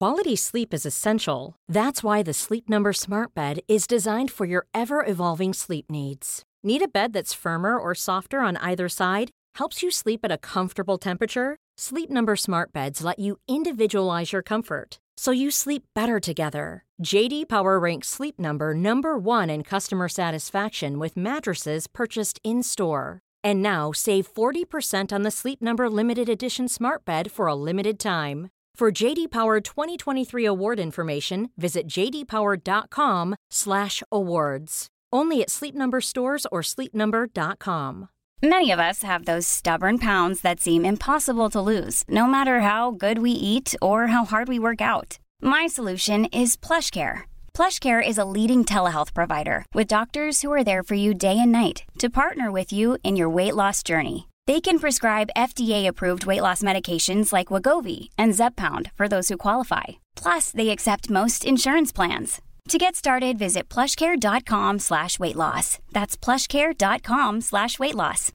Quality sleep is essential. That's why the Sleep Number Smart Bed is designed for your ever-evolving sleep needs. Need a bed that's firmer or softer on either side? Helps you sleep at a comfortable temperature? Sleep Number Smart Beds let you individualize your comfort, so you sleep better together. J.D. Power ranks Sleep Number number one in customer satisfaction with mattresses purchased in-store. And now, save 40% on the Sleep Number Limited Edition Smart Bed for a limited time. For J.D. Power 2023 award information, visit jdpower.com/awards. Only at Sleep Number stores or sleepnumber.com. Many of us have those stubborn pounds that seem impossible to lose, no matter how good we eat or how hard we work out. My solution is PlushCare. PlushCare is a leading telehealth provider with doctors who are there for you day and night to partner with you in your weight loss journey. They can prescribe FDA-approved weight loss medications like Wegovy and Zepbound for those who qualify. Plus, they accept most insurance plans. To get started, visit plushcare.com/weightloss. That's plushcare.com/weightloss.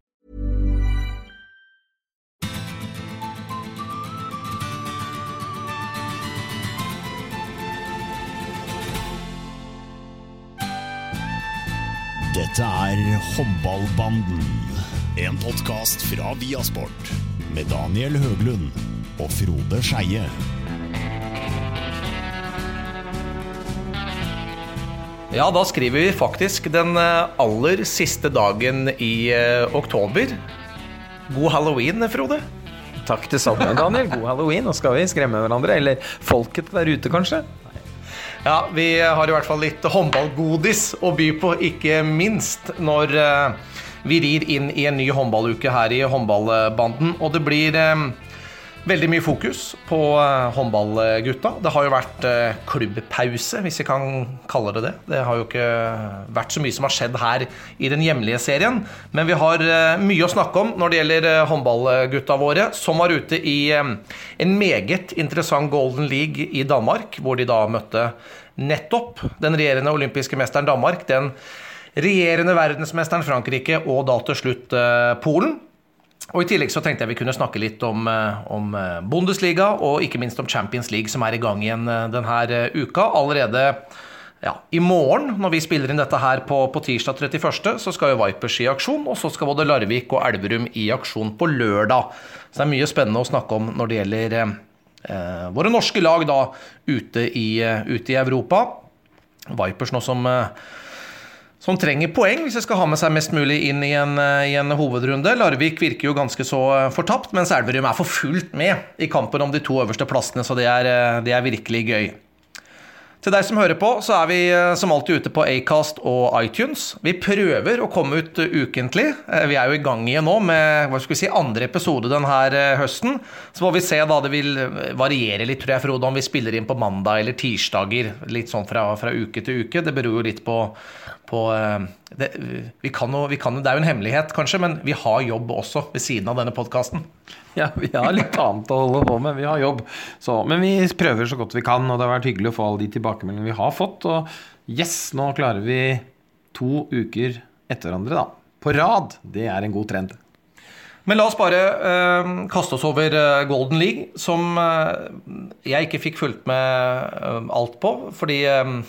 Dette Håndballbanden, en podcast fra Viasport med Daniel Høglund og Frode Skeie. Ja, da skriver vi faktisk den aller siste dagen i oktober. God Halloween, Frode. Takk til sammen, Daniel. God Halloween. Nå skal vi skremme hverandre, eller folket der ute kanskje. Ja, vi har i hvert fall litt håndballgodis å by på, ikke minst når vi rir inn i en ny håndballuke her i håndballbanden, og det blir veldig mye fokus på håndballgutta. Det har jo vært klubbpause, hvis jeg kan kalle det det. Det har jo ikke vært så mye som har skjedd her i den hjemlige serien, men vi har mye å snakke om når det gjelder håndballgutta våre, som var ute i en meget interessant Golden League i Danmark, hvor de da møtte nettopp den regjerende olympiske mesteren Danmark, den regjerende verdensmesteren Frankrike og da til slutt Polen. Og i tillegg så tenkte jeg vi kunne snakke litt om Bundesliga og ikke minst om Champions League som i gang igjen denne uka. Allerede i morgen, når vi spiller inn dette her på tirsdag 31., så skal jo Vipers i aksjon, og så skal både Larvik og Elverum i aksjon på lørdag. Så det mye spennende å snakke om når det gjelder våre norske lag da ute i Europa. Vipers nå som trenger poeng hvis jeg skal ha med seg mest mulig inn i en hovedrunde. Larvik virker jo ganske så fortapt, mens Elverum for fullt med i kampen om de to øverste plassene, så det er virkelig gøy. Til deg som hører på, så vi som alltid ute på Acast og iTunes. Vi prøver å komme ut ukentlig. Vi jo i gang igjen nå med, andre episode denne høsten. Så må vi se da, det vil variere litt, tror jeg, Frode, om vi spiller inn på mandag eller tirsdager, litt sånn fra uke til uke. Det beror jo litt på det, vi kan jo, det jo en hemmelighet kanskje, men vi har jobb også ved siden av denne podcasten. Ja, vi har litt annet å holde på med, vi har jobb. Men vi prøver så godt vi kan, og det har vært hyggelig å få alle de tilbakemeldingene vi har fått. Og nå klarer vi 2 uker etter hverandre da. På rad, det en god trend. Men la oss bare kaste oss over Golden League, som jeg ikke fikk fulgt med alt på, fordi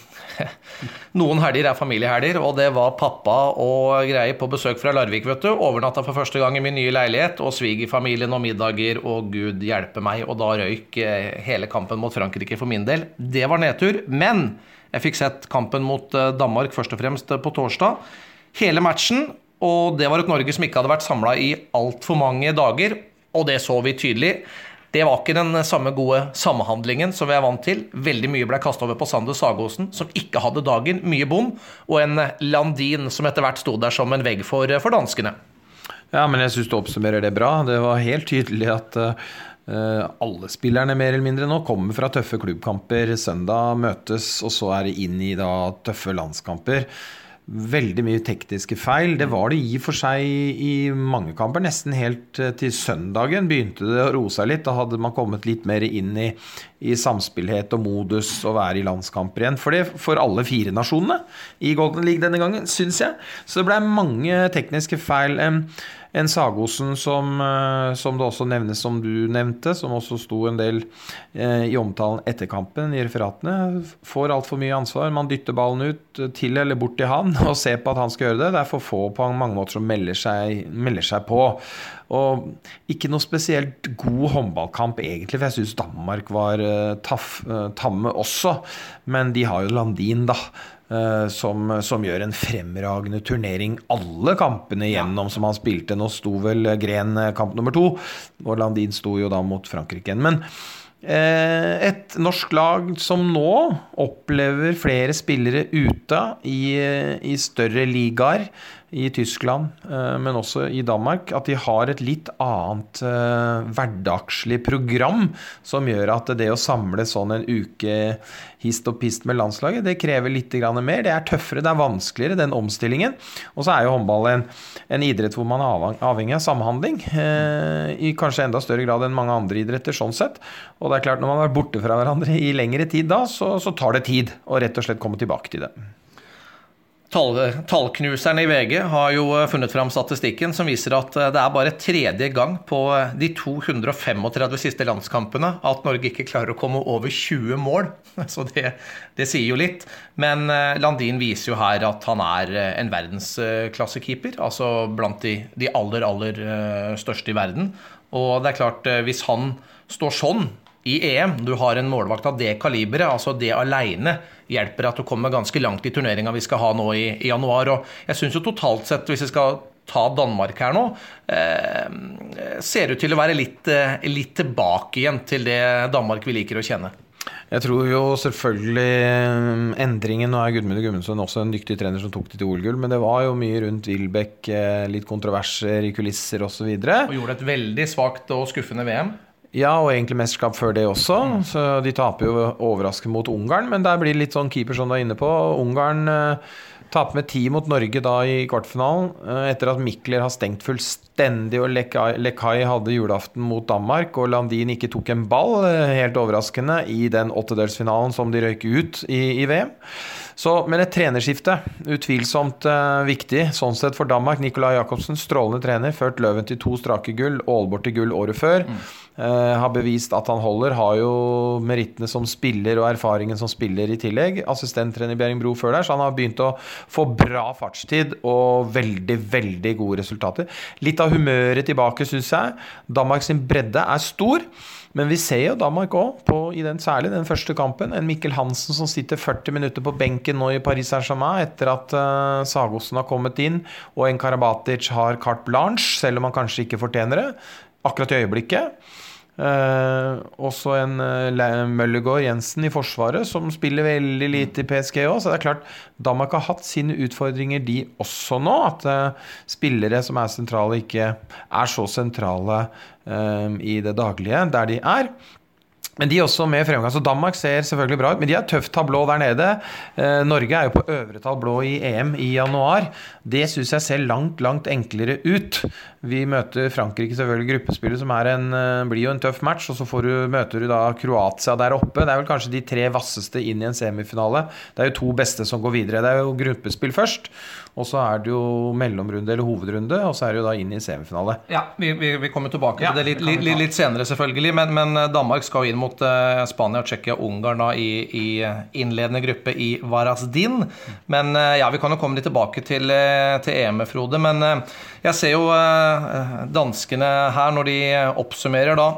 noen helger familiehelger, og det var pappa og greier på besøk fra Larvik, vet du, overnattet for første gang i min nye leilighet, og svigerfamilien og middager, og Gud hjelpe meg, og da røyk hele kampen mot Frankrike for min del. Det var nedtur, men jeg fikk sett kampen mot Danmark først og fremst på torsdag. Hele matchen, og det var et Norge som ikke hadde vært samlet i alt for mange dager, og det så vi tydelig. Det var ikke den samme gode samhandlingen som vi vant til. Veldig mye ble kastet over på Sander Sagosen, som ikke hadde dagen, mye bom, og en Landin som etter hvert stod der som en vegg for danskene. Ja, men jeg synes du oppsummerer det bra. Det var helt tydelig at alle spillerne mer eller mindre nå kommer fra tøffe klubbkamper. Søndag møtes, og så det inn i da tøffe landskamper. Veldig mye tekniske feil. Det var det i og for seg i mange kamper. Nesten helt til søndagen begynte det å roe seg litt. Da hadde man kommet litt mer inn i i samspillhet og modus å være i landskamper igjen. For det for alle 4 nasjonene i Golden League denne gangen, synes jeg. Så det ble mange tekniske feil. En Sagosen som det også nevnes, som du nevnte, som også sto en del i omtalen etter kampen i referatene, får alt for mye ansvar. Man dytter ballen ut til eller bort til han og ser på at han skal gjøre det. Det er for få på mange måter som melder seg på. Og ikke noe spesielt god håndballkamp egentlig, for jeg synes Danmark var tamme også, men de har jo Landin da, som gjør en fremragende turnering alle kampene igjennom som han spilte. Nå sto vel Gren kamp nummer 2, og Landin sto jo da mot Frankrike igjen. Men et norsk lag som nå opplever flere spillere ute i større ligaer i Tyskland, men også i Danmark, at de har et litt annet hverdagslig program som gjør at det å samle sånn en uke hist og pist med landslaget, det krever litt mer, det er tøffere, det er vanskeligere, den omstillingen. Og så er jo håndball en idrett hvor man er avhengig av samhandling, i kanskje enda større grad enn mange andre idretter sånn sett. Og det er klart, når man er borte fra hverandre i lengre tid da, så tar det tid å rett og slett komme tilbake til det. Tallknuserne i VG har jo funnet fram statistikken som viser at det er bare 3. gang på de 235 siste landskampene at Norge ikke klarer å komme over 20 mål. Så det sier jo litt. Men Landin viser jo her at han er en verdensklassekeeper, altså blant de aller største i verden. Og det er klart, hvis han står sånn i EM, du har en målvakt av det kaliberet, altså det alene hjelper at du kommer ganske langt i turneringen vi skal ha nå i januar. Og jeg synes jo totalt sett, hvis vi skal ta Danmark her nå, ser ut til å være litt tilbake igjen til det Danmark vi liker å kjenne. Jeg tror jo selvfølgelig endringen, nå er Gudmundsson også en dyktig trener som tok det til OL-gull, men det var jo mye rundt Wilbek, litt kontroverser i kulisser og så videre. Og gjorde et veldig svagt og skuffende VM. Ja, og egentlig mesterskap før det også, så de taper jo overraskende mot Ungarn, men der blir det litt sånn keeper som du er inne på. Ungarn taper med 10 mot Norge da i kvartfinalen, etter at Mikler har stengt fullstendig, og Lekai hadde julaften mot Danmark, og Landin ikke tok en ball, helt overraskende, i den 8-delsfinalen som de røyk ut i VM. Men et trenerskifte, utvilsomt viktig, sånn sett for Danmark. Nikolaj Jakobsen, strålende trener, ført Løven til 2 strake gull, Aalborg til gull året før. Har bevist at han holder, har jo merittene som spiller og erfaringen som spiller i tillegg. Assistenttrener Bjerringbro før der, så han har begynt å få bra fartstid og veldig gode resultater. Litt av humøret tilbake, synes jeg. Danmark sin bredde er stor. Men vi ser jo Danmark også, særlig den første kampen, en Mikkel Hansen som sitter 40 minutter på benken nå i Paris Saint-Germain etter at Sagosen har kommet inn, og en Karabatic har carte blanche, selv om han kanskje ikke fortjener det, akkurat i øyeblikket. Også en Møllegård Jensen i forsvaret som spiller veldig lite i PSG også, så det er klart Danmark har hatt sine utfordringer de også nå, at spillere som er sentrale ikke er så sentrale i det daglige der de er. Men de er også med fremgang, så Danmark ser selvfølgelig bra ut, men de har tøft tablå der nede. Norge er jo på øvre tablå i EM i januar. Det synes jeg ser langt enklere ut. Vi møter Frankrike selvfølgelig gruppespillet, som blir jo en tøff match, og så møter du da Kroatia der oppe. Det er vel kanskje de 3 vasseste inn i en semifinale. Det er jo 2 beste som går videre. Det er jo gruppespill først, og så er det jo mellomrunde eller hovedrunde, og så er det jo da inn i semifinale. Ja, vi kommer tilbake til det litt senere selvfølgelig, men Danmark skal inn mot Spania, Tsjekkia og Ungarn da, i innledende gruppe i Varazdin. Men ja, vi kan jo komme litt tilbake til EM, Frode, men jeg ser jo danskene her når de oppsummerer da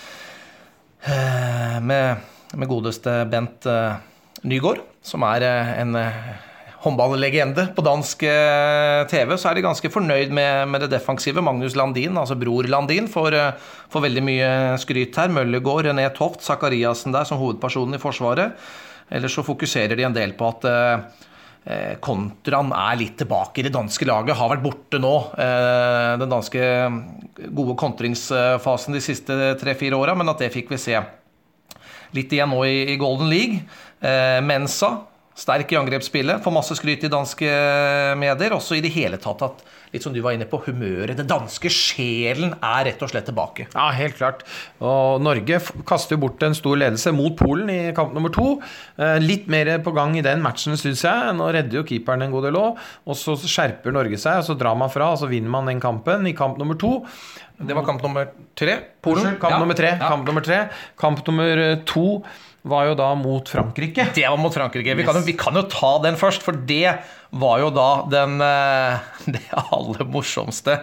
med godeste Bent Nygaard, som er en håndballlegende på dansk TV, så er de ganske fornøyd med det defensive. Magnus Landin, altså bror Landin, får veldig mye skryt her. Møllegård, René Toft, Zakariasen der som hovedpersonen i forsvaret. Ellers så fokuserer de en del på at kontraen er litt tilbake i det danske laget, har vært borte nå. Den danske gode kontringsfasen de siste 3-4 årene, men at det fikk vi se litt igjen nå i Golden League. Mensa sterk I angrepsspillet, får masse skryt I danske medier, også I det hele tatt at, litt som du var inne på, humøret, den danske sjelen rett og slett tilbake. Ja, helt klart. Og Norge kaster jo bort en stor ledelse mot Polen I kamp nummer 2. Litt mer på gang I den matchen, synes jeg. Nå redder jo keeperen en god del også, og så skjerper Norge seg, og så drar man fra, og så vinner man den kampen I kamp nummer 2. Det var kamp nummer 3, Polen. Kamp nummer 3, kamp nummer 3. Kamp nummer 2 var jo da mot Frankrike. Det var mot Frankrike. Vi kan jo ta den først, for det var jo da det aller morsomste.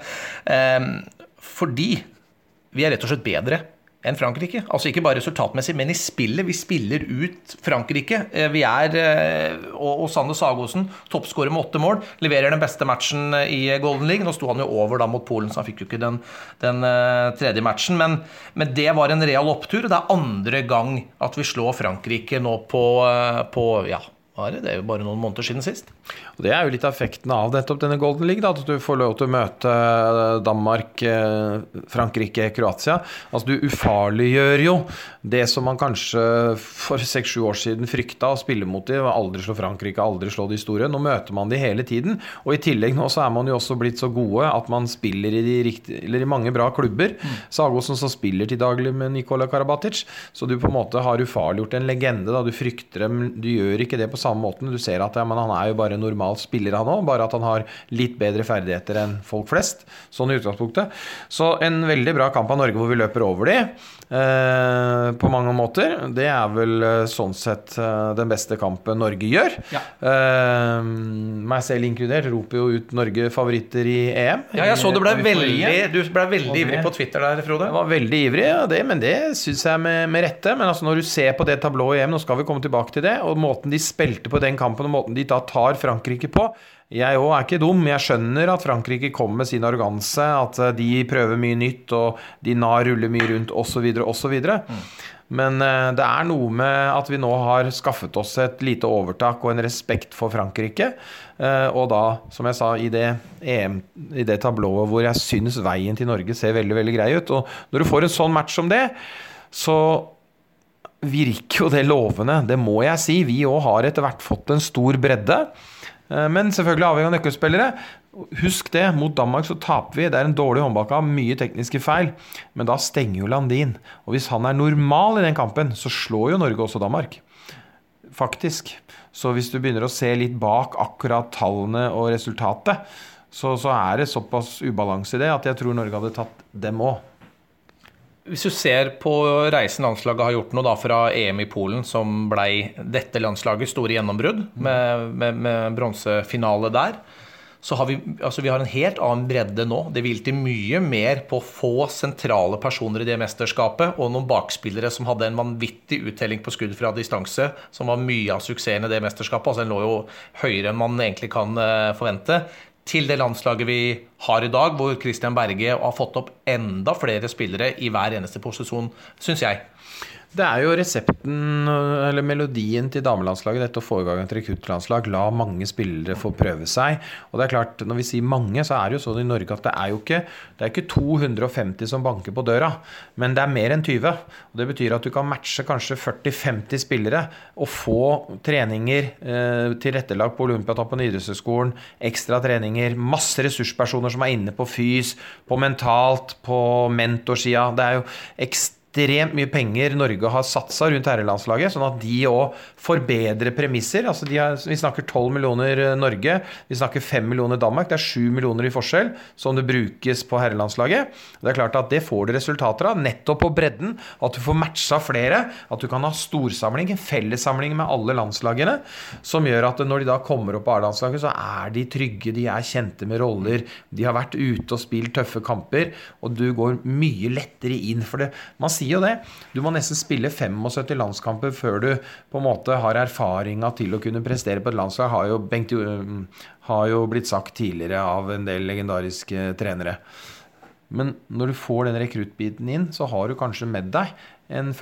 Fordi vi rett og slett bedre enn Frankrike. Altså ikke bare resultatmessig, men I spillet. Vi spiller ut Frankrike. Vi og Sander Sagosen, toppskårer med 8 mål, leverer den beste matchen I Golden League. Nå sto han jo over da mot Polen, så han fikk jo ikke den tredje matchen. Men det var en real opptur. Det andre gang at vi slår Frankrike nå på ja, det jo bare noen måneder siden sist. Og det jo litt av effekten av denne Golden League, da, at du får lov til å møte Danmark, Frankrike, Kroatia. Altså du ufarliggjør jo det som man kanskje for 6-7 år siden frykta å spille mot de, aldri slå Frankrike, aldri slå de store. Nå møter man de hele tiden, og I tillegg nå så man jo også blitt så gode at man spiller I mange bra klubber. Sagosen som spiller til daglig med Nikola Karabatic, så du på en måte har ufarliggjort en legende, da du frykter dem, du gjør ikke det på samme måten, du ser at men han jo bare normal spiller han også, bare at han har litt bedre ferdigheter enn folk flest, sånn I utgangspunktet. Så en veldig bra kamp av Norge hvor vi løper over de, på mange måter. Det vel sånn sett den beste kampen Norge gjør. Ja. Meg selv inkludert, roper jo ut Norge favoritter I EM. Ja, jeg så du ble veldig ivrig på Twitter der, Frode. Jeg var veldig ivrig, ja, men det synes jeg med rette. Men altså når du ser på det tablået I EM, nå skal vi komme tilbake til det, og måten de spilte på den kampen, og måten de da tar Frankrike på, jeg også ikke dum, jeg skjønner at Frankrike kommer med sin arroganse, at de prøver mye nytt, og de ruller mye rundt, og så videre, og så videre. Men det noe med at vi nå har skaffet oss et lite overtak og en respekt for Frankrike, og da, som jeg sa, I det tablået hvor jeg synes veien til Norge ser veldig, veldig grei ut, og når du får en sånn match som det, så virker jo det lovende, det må jeg si. Vi også har etter hvert fått en stor bredde, men selvfølgelig avhengig av nøkkelspillere. Husk det, mot Danmark så taper vi, det en dårlig håndballkamp, mye tekniske feil, men da stenger jo Landin, og hvis han normal I den kampen, så slår jo Norge også Danmark. Faktisk. Så hvis du begynner å se litt bak akkurat tallene og resultatet, så det såpass ubalanse I det, at jeg tror Norge hadde tatt dem også. Hvis du ser på reisen landslaget har gjort nå da fra EM I Polen, som ble dette landslaget store gjennombrudd med bronsefinale der, så har vi har en helt annen bredde nå. Det vil til mye mer på få sentrale personer I det mesterskapet, og noen bakspillere som hadde en vanvittig uttelling på skudd fra distanse, som var mye av suksessen I det mesterskapet. Altså den lå jo høyere enn man egentlig kan forvente. Til det landslaget vi har I dag, hvor Christian Berge har fått opp enda flere spillere I hver eneste posisjon, synes jeg. Det jo resepten, eller melodien til damelandslaget, dette å få I gang et rekruttlandslag, la mange spillere få prøve seg, og det klart, når vi sier mange, så det jo sånn I Norge at det ikke 250 som banker på døra, men det mer enn 20, og det betyr at du kan matche kanskje 40-50 spillere, og få treninger tilrettelag på Olympiatoppen I idrettshøyskolen, ekstra treninger, masse ressurspersoner som inne på fys, på mentalt, på mentorsida, det jo ekstremt mye penger Norge har satset rundt herrelandslaget, sånn at de også får bedre premisser. Altså vi snakker 12 millioner Norge, vi snakker 5 millioner Danmark, det 7 millioner I forskjell som det brukes på herrelandslaget. Det klart at det får det resultater av, nettopp på bredden, at du får matchet flere, at du kan ha storsamling, en fellessamling med alle landslagene, som gjør at når de da kommer opp på A-landslaget, så de trygge, de kjente med roller, de har vært ute og spilt tøffe kamper, og du går mye lettere inn for det. Man sier jo det, du må nesten spille 75 landskamper før du på en måte har erfaringen til å kunne prestere på et landslag, har jo blitt sagt tidligere av en del legendariske trenere. Men når du får den rekruttbiten inn, så har du kanskje med deg en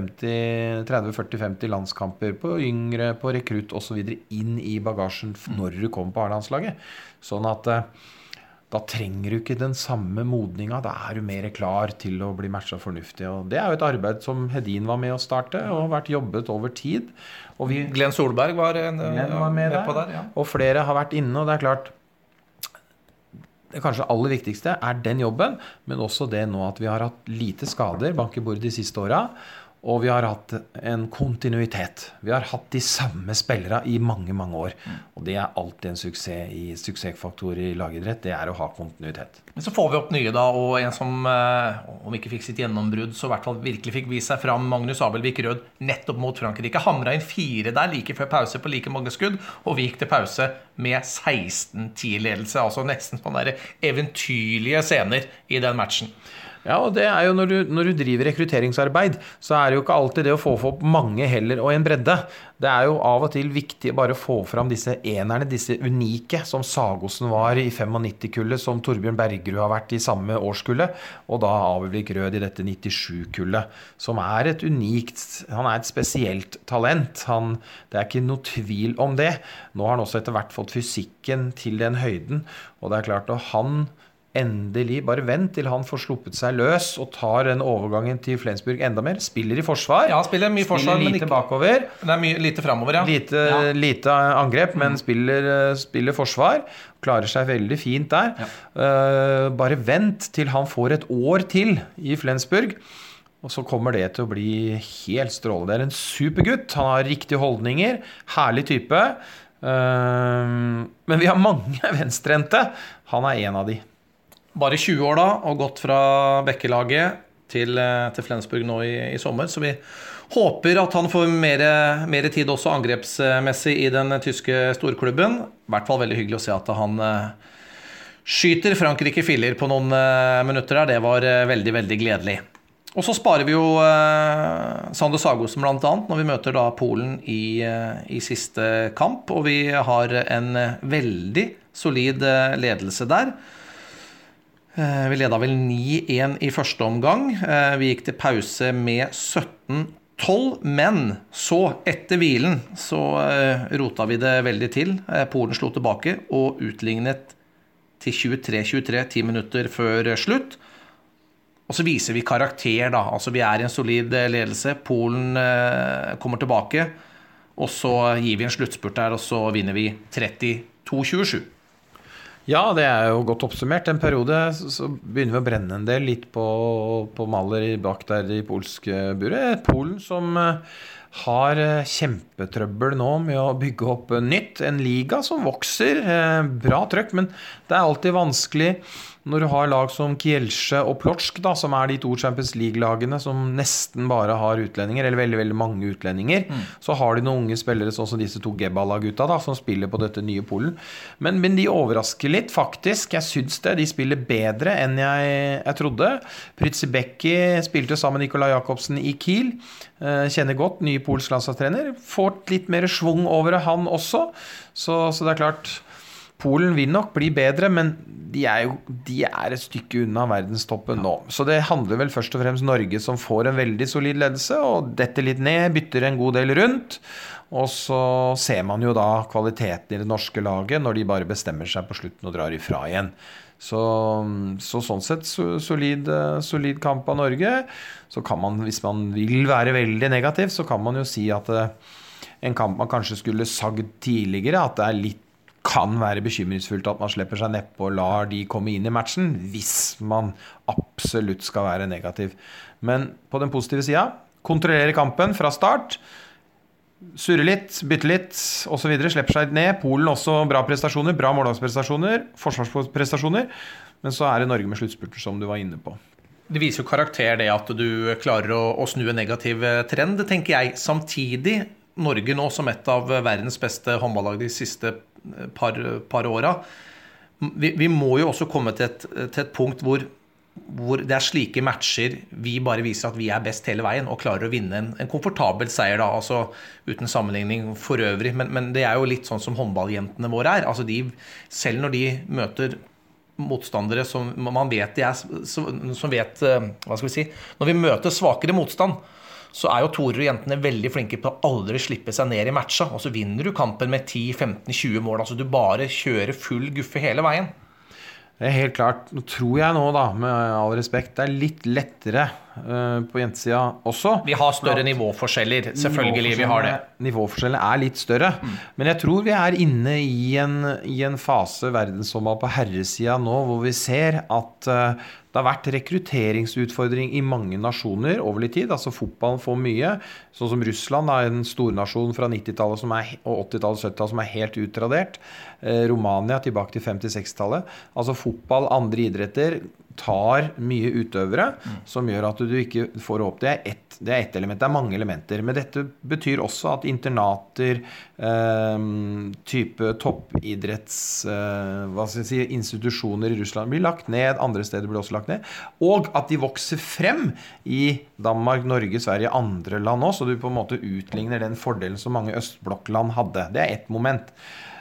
30-40-50 landskamper på yngre, på rekrutt og så videre inn I bagasjen når du kommer på A-landslaget. Sånn at da trenger du ikke den samme modningen, da du mer klar til å bli matchet fornuftig. Og det jo et arbeid som Hedin var med å starte, og har vært jobbet over tid. Og Glenn Solberg var med på der, ja. Og flere har vært inne, og det klart, det kanskje aller viktigste den jobben, men også det nå at vi har hatt lite skader bank i bordet de siste årene, og vi har hatt en kontinuitet. Vi har hatt de samme spillere i mange, mange år. Og det alltid en suksessfaktor i lagidrett, det å ha kontinuitet. Men så får vi opp nye da, og en som, om ikke fikk sitt gjennombrudd, så i hvert fall virkelig fikk vise seg fram, Magnus Abelvik Rød, nettopp mot Frankrike. Hamret inn 4 der, like før pause på like mange skudd, og vi gikk til pause med 16-10-ledelse, altså nesten sånne der eventyrlige scener i den matchen. Ja, og det jo når du driver rekrutteringsarbeid, så det jo ikke alltid det å få opp mange heller og en bredde. Det jo av og til viktig bare å få fram disse enerne, disse unike, som Sagosen var i 95-kullet, som Torbjørn Bergerud har vært i samme årskullet, og da Abelvik Rød i dette 97-kullet, som et unikt, han et spesielt talent. Det ikke noe tvil om det. Nå har han også etter hvert fått fysikken til den høyden, og det klart at han endelig, bare vent til han får sluppet seg løs og tar den overgangen til Flensburg enda mer. Spiller i forsvar. Ja, han spiller mye forsvar, spiller lite bakover. Det mye lite fremover, ja. Lite angrep, men spiller forsvar. Klarer seg veldig fint der. Ja. Bare vent til han får et år til i Flensburg. Og så kommer det til å bli helt strålende. Det en supergutt. Han har riktige holdninger. Herlig type. Men vi har mange venstrehendte. Han en av de. Bare 20 år da, og gått fra Bekkelaget til Flensburg nå i sommer, så vi håper at han får mer tid også angrepsmessig i den tyske storklubben. I hvert fall veldig hyggelig å se at han skyter Frankrike filler på noen minutter der. Det var veldig, veldig gledelig. Og så sparer vi jo Sander Sagosen blant annet når vi møter da Polen i siste kamp, og vi har en veldig solid ledelse der. Vi ledet vel 9-1 i første omgang. Vi gikk til pause med 17-12, men så, etter hvilen, så rota vi det veldig til. Polen slo tilbake og utlignet til 23-23, 10 minutter før slutt. Og så viser vi karakter da, altså vi i en solid ledelse. Polen kommer tilbake, og så gir vi en sluttspurt der, og så vinner vi 32-27. Ja, det jo godt oppsummert. En periode så begynner vi å brenne en del litt på maler bak der i polske buret. Polen som har kjempetrøbbel nå med å bygge opp nytt. En liga som vokser, bra trøkk, men det alltid vanskelig når du har lag som Kielce og Plocksk, da, som de 2 Champions League-lagene som nesten bare har utlendinger, eller veldig, veldig mange utlendinger. Så har de noen unge spillere, sånn som disse 2 Gebala-gutta da, som spiller på dette nye Polen. Men de overrasker litt, faktisk. Jeg synes det. De spiller bedre enn jeg trodde. Prytsibecki spilte sammen med Nikolaj Jakobsen i Kiel. Kjenner godt, ny polsk landslagstrener. Får litt mer svung over han også. Så det klart... Polen vil nok bli bedre, men de et stykke unna verdenstoppen nå. Så det handler vel først og fremst Norge som får en veldig solid ledelse, og detter litt ned, bytter en god del rundt, og så ser man jo da kvaliteten i det norske laget når de bare bestemmer seg på slutten og drar ifra igjen. Så sånn sett solid kamp av Norge. Så kan man, hvis man vil være veldig negativ, så kan man jo si at en kamp man kanskje skulle sagd tidligere, at det litt kan være bekymringsfullt at man slipper seg neppe og lar de komme inn i matchen, hvis man absolutt skal være negativ. Men på den positive siden, kontrollere kampen fra start, surre litt, bytte litt, og så videre, slipper seg ned. Polen også bra prestasjoner, bra måldagsprestasjoner, forsvarsprestasjoner, men så det Norge med sluttspurter som du var inne på. Det viser jo karakter det at du klarer å snu en negativ trend, tenker jeg. Samtidig, Norge nå som et av verdens beste håndballag de siste par åra. Vi må jo også komme til et punkt hvor det slike matcher vi bare viser at vi best hele veien og klarer å vinne en komfortabel seier da, altså uten sammenligning for øvrig, men det jo litt sånn som håndballjentene våre altså selv når de møter motstandere som man vet som vet, hva skal vi si, når vi møter svakere motstand, så jo torer og jentene veldig flinke på å aldri slippe seg ned i matcha, og så vinner du kampen med 10, 15, 20 mål, altså du bare kjører full guffe hele veien. Det helt klart. Nå tror jeg nå da, med all respekt, det litt lettere på jentesiden også. Vi har større nivåforskjeller, selvfølgelig vi har det. Nivåforskjellene litt større, men jeg tror vi inne i en fase verdenshåndball på herresiden nå, hvor vi ser at det har vært rekrutteringsutfordring i mange nasjoner over litt tid. Altså fotballen får mye, sånn som Russland, en stornasjon fra 90-tallet og 80-tallet og 70-tallet som helt utradert. Romania tilbake til 50-60-tallet. Altså fotball, andre idretter tar mye utøvere som gjør at du ikke får opp. Det ett element, det mange elementer. Men dette betyr også at internater, type toppidretts, institusjoner i Russland blir lagt ned, andre steder blir også lagt ned, og at de vokser frem i Danmark, Norge, Sverige, andre land også, så du på en måte utligner den fordelen som mange østblokkland hadde. Det ett moment.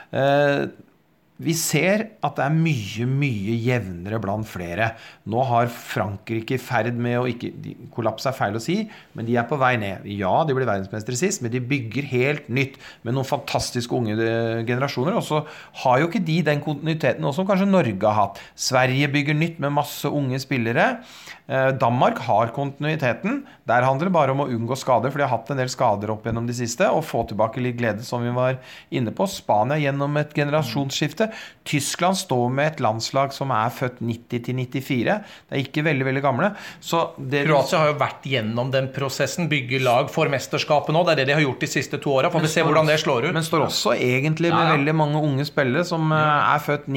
Vi ser at det mye jevnere blant flere. Nå har Frankrike i ferd med å ikke, kollaps feil å si, men de på vei ned. Ja, de ble verdensmestere sist, men de bygger helt nytt med noen fantastiske unge generasjoner, og så har jo ikke de den kontinuiteten også som kanskje Norge har hatt. Sverige bygger nytt med masse unge spillere. Danmark har kontinuiteten. Der handler det bare om å unngå skader, for de har hatt en del skader opp gjennom de siste, og få tilbake litt glede, som vi var inne på. Spania gjennom et generasjonsskifte. Tyskland står med et landslag som født 90-94. Det ikke veldig gamle. Kroatia har jo vært gjennom den prosessen, bygge lag for mesterskapet nå. Det det de har gjort de siste 2 årene. Får vi se hvordan det slår ut. Men står også egentlig med veldig mange unge spillere som født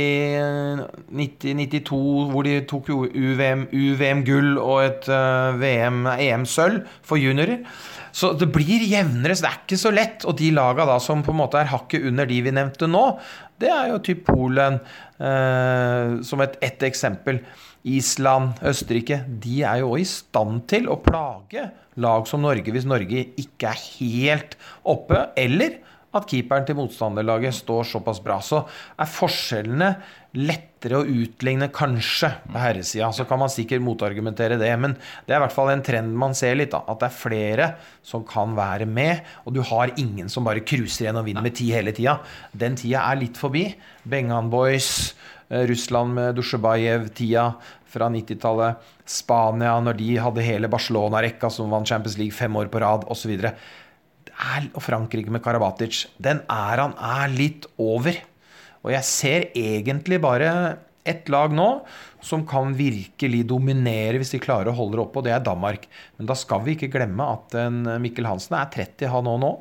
90-92, hvor de tok UVM-gull og et EM-sølv for juniorer. Så det blir jevnere, så det ikke så lett. Og de laga da som på en måte hakket under de vi nevnte nå, det jo typ Polen som et eksempel. Island, Østerrike, de jo også i stand til å plage lag som Norge hvis Norge ikke helt oppe, eller at keeperen til motstanderlaget står såpass bra. Så forskjellene lettere å utligne kanskje på herresiden, så kan man sikkert motargumentere det, men det I hvert fall en trend man ser litt da, at det flere som kan være med, og du har ingen som bare cruiser igjen og vinner med 10 hele tida. Den tida litt forbi. Bengan Boys, Russland med Dusjbajev-tida fra 90-tallet, Spania når de hadde hele Barcelona-rekka som vant Champions League 5 år på rad, og så videre. Og Frankrike med Karabatic, den æraen litt over. Og jeg ser egentlig bare et lag nå som kan virkelig dominere hvis de klarer å holde det oppe, og det Danmark. Men da skal vi ikke glemme at Mikkel Hansen 30 han nå.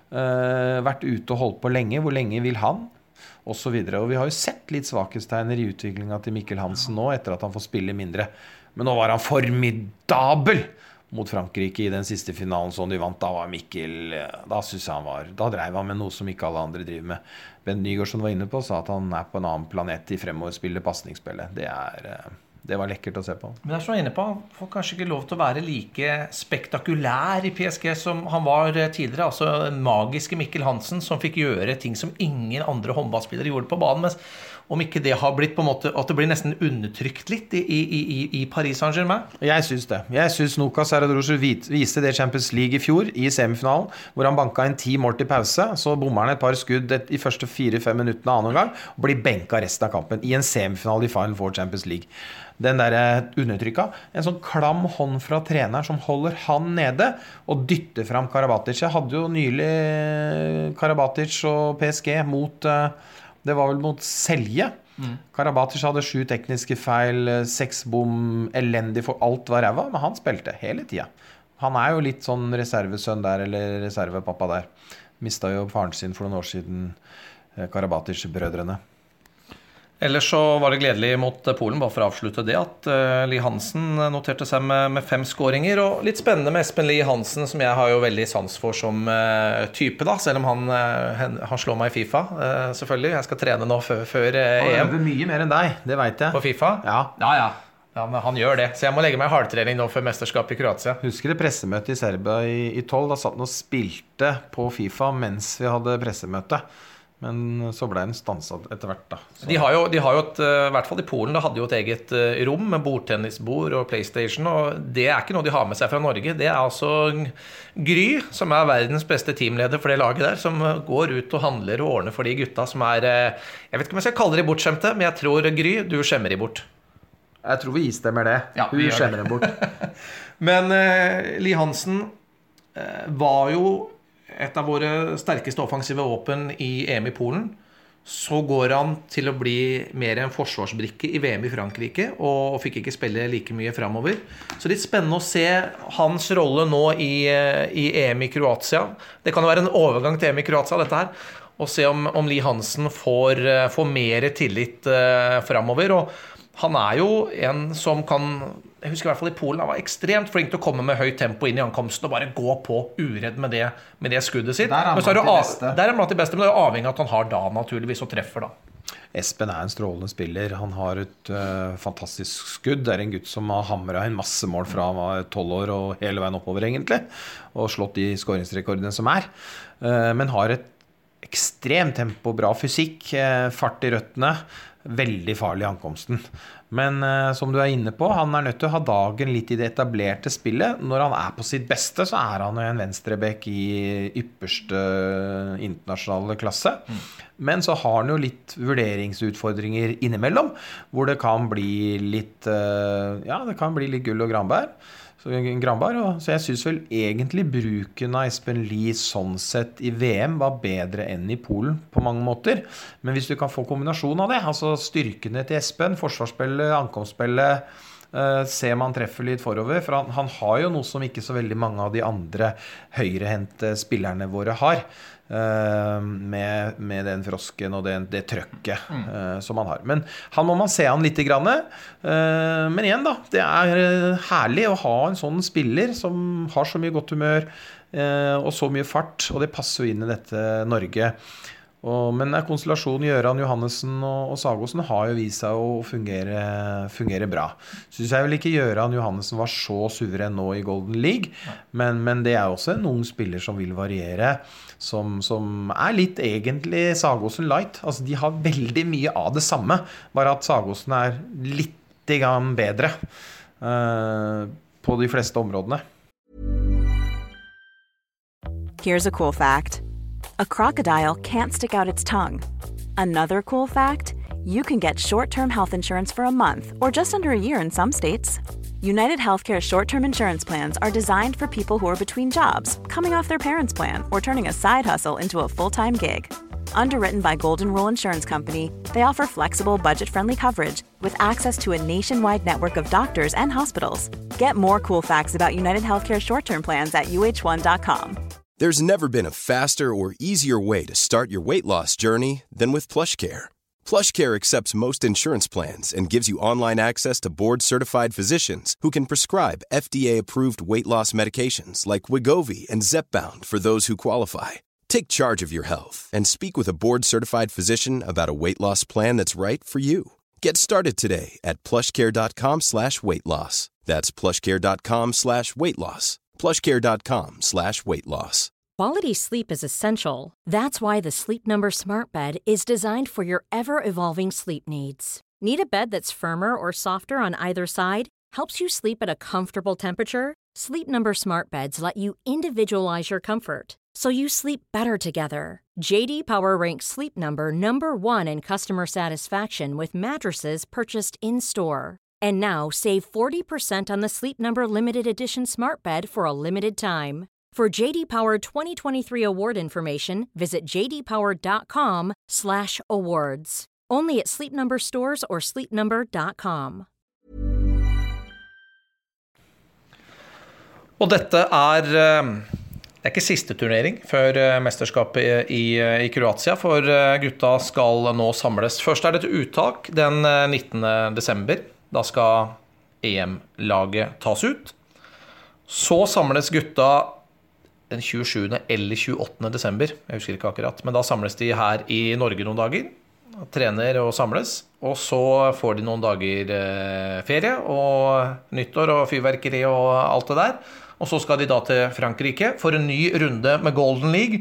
Vært ute og holdt på lenge. Hvor lenge vil han? Og så videre. Og vi har jo sett litt svakhetstegner i utviklingen til Mikkel Hansen nå, etter at han får spille mindre. Men nå var han formidabel mot Frankrike i den siste finalen som de vant. Da var Mikkel, da synes jeg da drev han med noe som ikke alle andre driver med. Ben Nygaardsson var inne på, sa at han på en annen planet i fremoverspillet, passningsspillet. Det var lekkert å se på. Men som jeg inne på, han får kanskje ikke lov til å være like spektakulær i PSG som han var tidligere. Altså en magiske Mikkel Hansen som fikk gjøre ting som ingen andre håndballspillere gjorde på banen. Men om ikke det har blitt på en måte, at det blir nesten undertrykt litt i Paris Saint-Germain? Jeg synes det. Jeg synes Nuka Saradrosje viste det Champions League i fjor i semifinalen, hvor han banket inn 10 mål til pause, så bommer han et par skudd i første 4-5 minuttene annen gang, og blir benket resten av kampen i en semifinal i Final Four Champions League. Den der undertrykka, en sånn klam hånd fra treneren som holder han nede og dytter frem Karabatic. Jeg hadde jo nylig Karabatic og PSG mot det var vel mot Selje. Karabatic hadde 7 tekniske feil, 6 bom, elendig for alt var ræva, men han spilte hele tida. Han jo litt sånn reservesønn der, eller reservepappa der. Mistet jo faren sin for noen år siden, Karabatic-brødrene. Ellers så var det gledelig mot Polen, bare for å avslutte det, at Lie Hansen noterte seg med 5 skåringer, og litt spennende med Espen Lie Hansen, som jeg har jo veldig sans for som type da, selv om han slår meg i FIFA, selvfølgelig. Jeg skal trene nå før EM. Han øver mye mer enn deg, det vet jeg. På FIFA? Ja. Ja, men han gjør det, så jeg må legge meg hardtrening nå før mesterskap i Kroatia. Husker det pressemøtet i Serbia i 12, da satt han og spilte på FIFA mens vi hadde pressemøte. Men så ble den stanset etter hvert da. Så. De har jo et, i hvert fall i Polen, da hadde jo et eget rom med bordtennisbord og Playstation, og det ikke noe de har med seg fra Norge. Det altså Gry, som verdens beste teamleder for det laget der, som går ut og handler og ordner for de gutta som jeg vet ikke om jeg skal kalle de bortskjemte, men jeg tror Gry, du skjemmer de bort. Jeg tror vi stemmer det. Ja, Hun skjemmer dem bort. Men Lie Hansen var jo et av våre sterkeste offensive våpen i EM i Polen. Så går han til å bli mer en forsvarsbrikke i VM i Frankrike, og fikk ikke spille like mye fremover. Så litt spennende å se hans rolle nå i EM i Kroatia. Det kan jo være en overgang til EM i Kroatia, dette her. Og se om Lie Hansen får mer tillit fremover. Og han jo en som kan... Jeg husker i hvert fall i Polen, han var ekstremt flink til å komme med høyt tempo inn i ankomsten og bare gå på uredd med det skuddet sitt. Der han blant de beste, men det jo avhengig av at han har da naturligvis og treffer da. Espen en strålende spiller. Han har et fantastisk skudd. Det en gutt som har hamret en masse mål fra han var 12 år og hele veien oppover egentlig, og slått de skåringsrekordene som men har et ekstremt tempo, bra fysikk, fart i røttene, veldig farlig i ankomsten. Men som du inne på, han nødt til å ha dagen litt i det etablerte spillet. Når han på sitt beste, så han jo en venstrebekk i ypperste internasjonale klasse. Men så har han jo litt vurderingsutfordringer innimellom, hvor det kan bli litt, det kan bli litt gull og granbær. Så jeg synes vel egentlig bruken av Espen Lie sånn sett i VM var bedre enn i Polen på mange måter. Men hvis du kan få kombinasjon av det, altså styrkene til Espen, forsvarsspillet, ankomstspillet, se om han treffer litt forover, for han har jo noe som ikke så veldig mange av de andre høyrehendte spillerne våre har, med den frosken og det trøkket som han har. Men han må man se han litt grann, men igjen da, det herlig å ha en sånn spiller som har så mye godt humør og så mye fart, og det passer jo inn i dette Norge. Men konstellasjonen Gøran Johannessen og Sagosen har jo vist seg å fungere bra. Synes jeg vel ikke Gøran Johannessen var så suveren nå i Golden League, men det også en ung spiller som vil variere, som litt egentlig Sagosen light. Altså de har veldig mye av det samme, bare at Sagosen litt bedre på de fleste områdene. Here's a cool fact. A crocodile can't stick out its tongue. Another cool fact, you can get short-term health insurance for a month or just under a year in some states. United Healthcare short-term insurance plans are designed for people who are between jobs, coming off their parents' plan, or turning a side hustle into a full-time gig. Underwritten by Golden Rule Insurance Company, they offer flexible, budget-friendly coverage with access to a nationwide network of doctors and hospitals. Get more cool facts about United Healthcare short-term plans at uh1.com. There's never been a faster or easier way to start your weight loss journey than with PlushCare. PlushCare accepts most insurance plans and gives you online access to board-certified physicians who can prescribe FDA-approved weight loss medications like Wegovy and Zepbound for those who qualify. Take charge of your health and speak with a board-certified physician about a weight loss plan that's right for you. Get started today at plushcare.com/weightloss. That's plushcare.com/weightloss. plushcare.com/weightloss. Quality sleep is essential. That's why the Sleep Number Smart Bed is designed for your ever-evolving sleep needs. Need a bed that's firmer or softer on either side? Helps you sleep at a comfortable temperature? Sleep Number Smart Beds let you individualize your comfort, so you sleep better together. J.D. Power ranks Sleep Number #1 in customer satisfaction with mattresses purchased in-store. And now, save 40% on the Sleep Number Limited Edition Smart Bed for a limited time. For J.D. Power 2023 award information, visit jdpower.com/awards. Only at Sleep Number stores or sleepnumber.com. Og dette det ikke siste turnering før mesterskapet i Kroatia, for gutta skal nå samles. Først det et uttak den 19. desember. Da skal EM-laget tas ut. Så samles gutta den 27. eller 28. desember. Jeg husker ikke akkurat, men da samles de her i Norge noen dager. Trener og samles. Og så får de noen dager ferie og nyttår og fyrverkeri og alt det der. Og så skal de da til Frankrike for en ny runde med Golden League.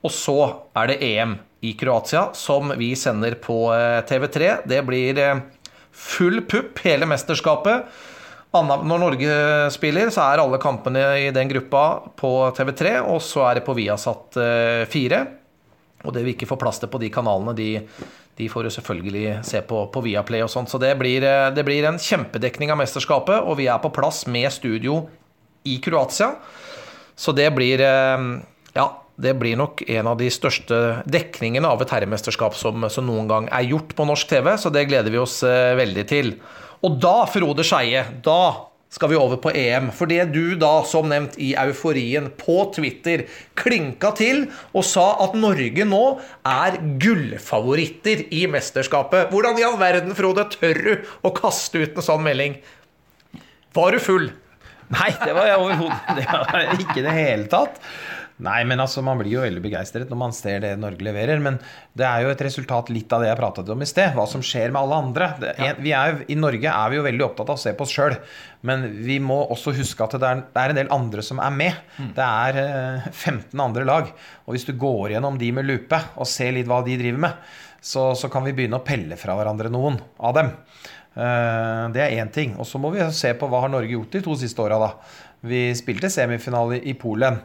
Og så det EM I Kroatia, som vi sender på TV3. Det blir full pupp hele mesterskapet. Når Norge spiller, så alle kampene I den gruppa på TV3, og så det på Viasat 4. Og det vi ikke får plass til på de kanalene, de får jo selvfølgelig se på Viaplay og sånt. Så det blir en kjempedekning av mesterskapet, og vi på plass med studio I Kroatia. Så det blir nok en av de største dekningene av et herremesterskap som noen gang gjort på norsk TV, så det gleder vi oss veldig til. Og da, Frode Skeie, da skal vi over på EM, for det du da, som nevnt I euforien på Twitter, klinka til og sa at Norge nå gullfavoritter I mesterskapet. Hvordan I all verden, Frode, tør du å kaste ut en sånn melding? Var du full? Nei, det var jeg overhodet. Det var ikke det hele tatt. Nei, men altså, man blir jo veldig begeistret når man ser det Norge leverer, men det jo et resultat litt av det jeg pratet om I sted, hva som skjer med alle andre. I Norge vi jo veldig opptatt av å se på oss selv, men vi må også huske at det en del andre som med. Det 15 andre lag, og hvis du går gjennom de med lupe og ser litt hva de driver med, så kan vi begynne å pelle fra hverandre noen av dem. Det en ting, og så må vi se på hva har Norge gjort de 2 siste årene da. Vi spilte semifinale I Polen.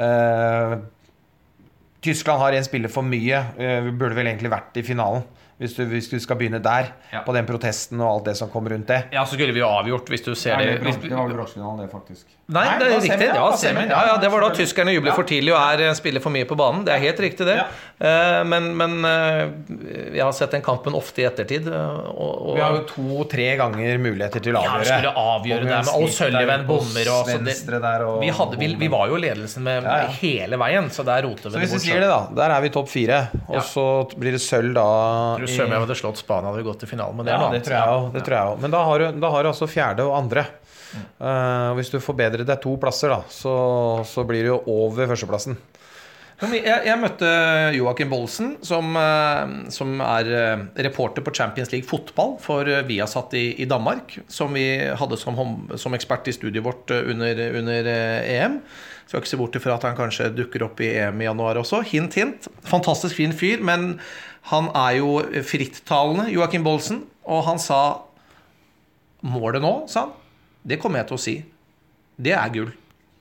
Tyskland har en spiller for mye. Vi burde vel egentlig vært I finalen. Hvis du skal begynne der, på den protesten og alt det som kommer rundt det. Ja, så skulle vi jo avgjort hvis du ser det. Det var jo bråsfinalen det faktisk. Nei, det riktig. Ja, det var da tyskerne jubler for tidlig og spiller for mye på banen. Det helt riktig det. Men jeg har sett den kampen ofte I ettertid. Og vi har jo 2-3 ganger muligheter til å avgjøre. Ja, vi skulle avgjøre det med O'Sullivan bommer og venstre der. Vi var jo ledelsen med hele veien, så der roter vi det bort. Så hvis vi sier det da, der vi topp 4, og så blir det sølv da. Jeg hadde slått Spania, hadde vi gått til finalen, men det noe annet. Det tror jeg også. Men da har du altså fjerde og andre. Hvis du forbedrer deg 2 plasser da, så blir det jo over førsteplassen. Jeg møtte Joachim Boldsen, som reporter på Champions League fotball for Viasat I Danmark, som vi hadde som ekspert I studiet vårt under EM. Så jeg ikke se bort ifra at han kanskje dukker opp I EM I januar også. Hint, hint. Fantastisk fin fyr, men han jo frittalende, Joachim Boldsen, og han sa, målet nå, sa han, det kommer jeg til å si. Det gull.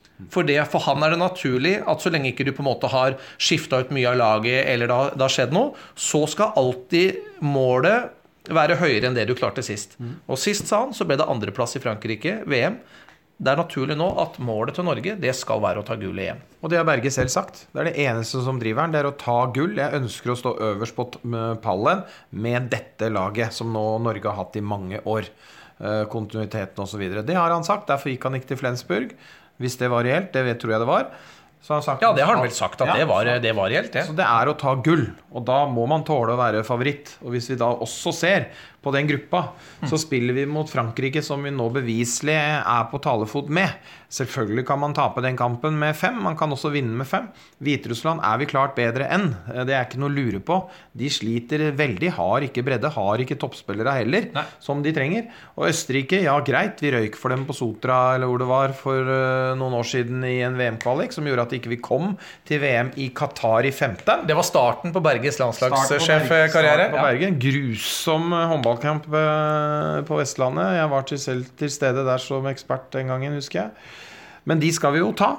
For han det naturlig at så lenge ikke du på en måte har skiftet ut mye av laget, eller det har skjedd noe, så skal alltid målet være høyere enn det du klarte sist. Og sist, sa han, så ble det andreplass I Frankrike, VM. Det naturlig nå at målet til Norge, det skal være å ta gull igjen. Og det har Berge selv sagt. Det det eneste som driver han, det å ta gull. Jeg ønsker å stå øverst på pallen med dette laget, som nå Norge har hatt I mange år. Kontinuiteten og så videre. Det har han sagt, derfor gikk han ikke til Flensburg. Hvis det var reelt, det tror jeg det var. Så han sagt, ja, det har han vel sagt at det var reelt, det. Så det å ta gull, og da må man tåle å være favoritt. Og hvis vi da også ser på den gruppa, så spiller vi mot Frankrike, som vi nå beviselig på talefot med. Selvfølgelig kan man tape den kampen med 5, man kan også vinne med 5. Hviterussland vi klart bedre enn, det ikke noe å lure på. De sliter veldig, har ikke bredde, har ikke toppspillere heller, som de trenger. Og Østerrike, ja greit, vi røyk for dem på Sotra, eller hvor det var, for noen år siden I en VM-kvalik, som gjorde at ikke vi kom til VM I Qatar I 15. Det var starten på Berges landslagssjefkarriere. Starten på Berge, grusom håndballkamp på Vestlandet. Jeg var selv til stede der som ekspert den gangen, husker jeg. Men de skal vi jo ta.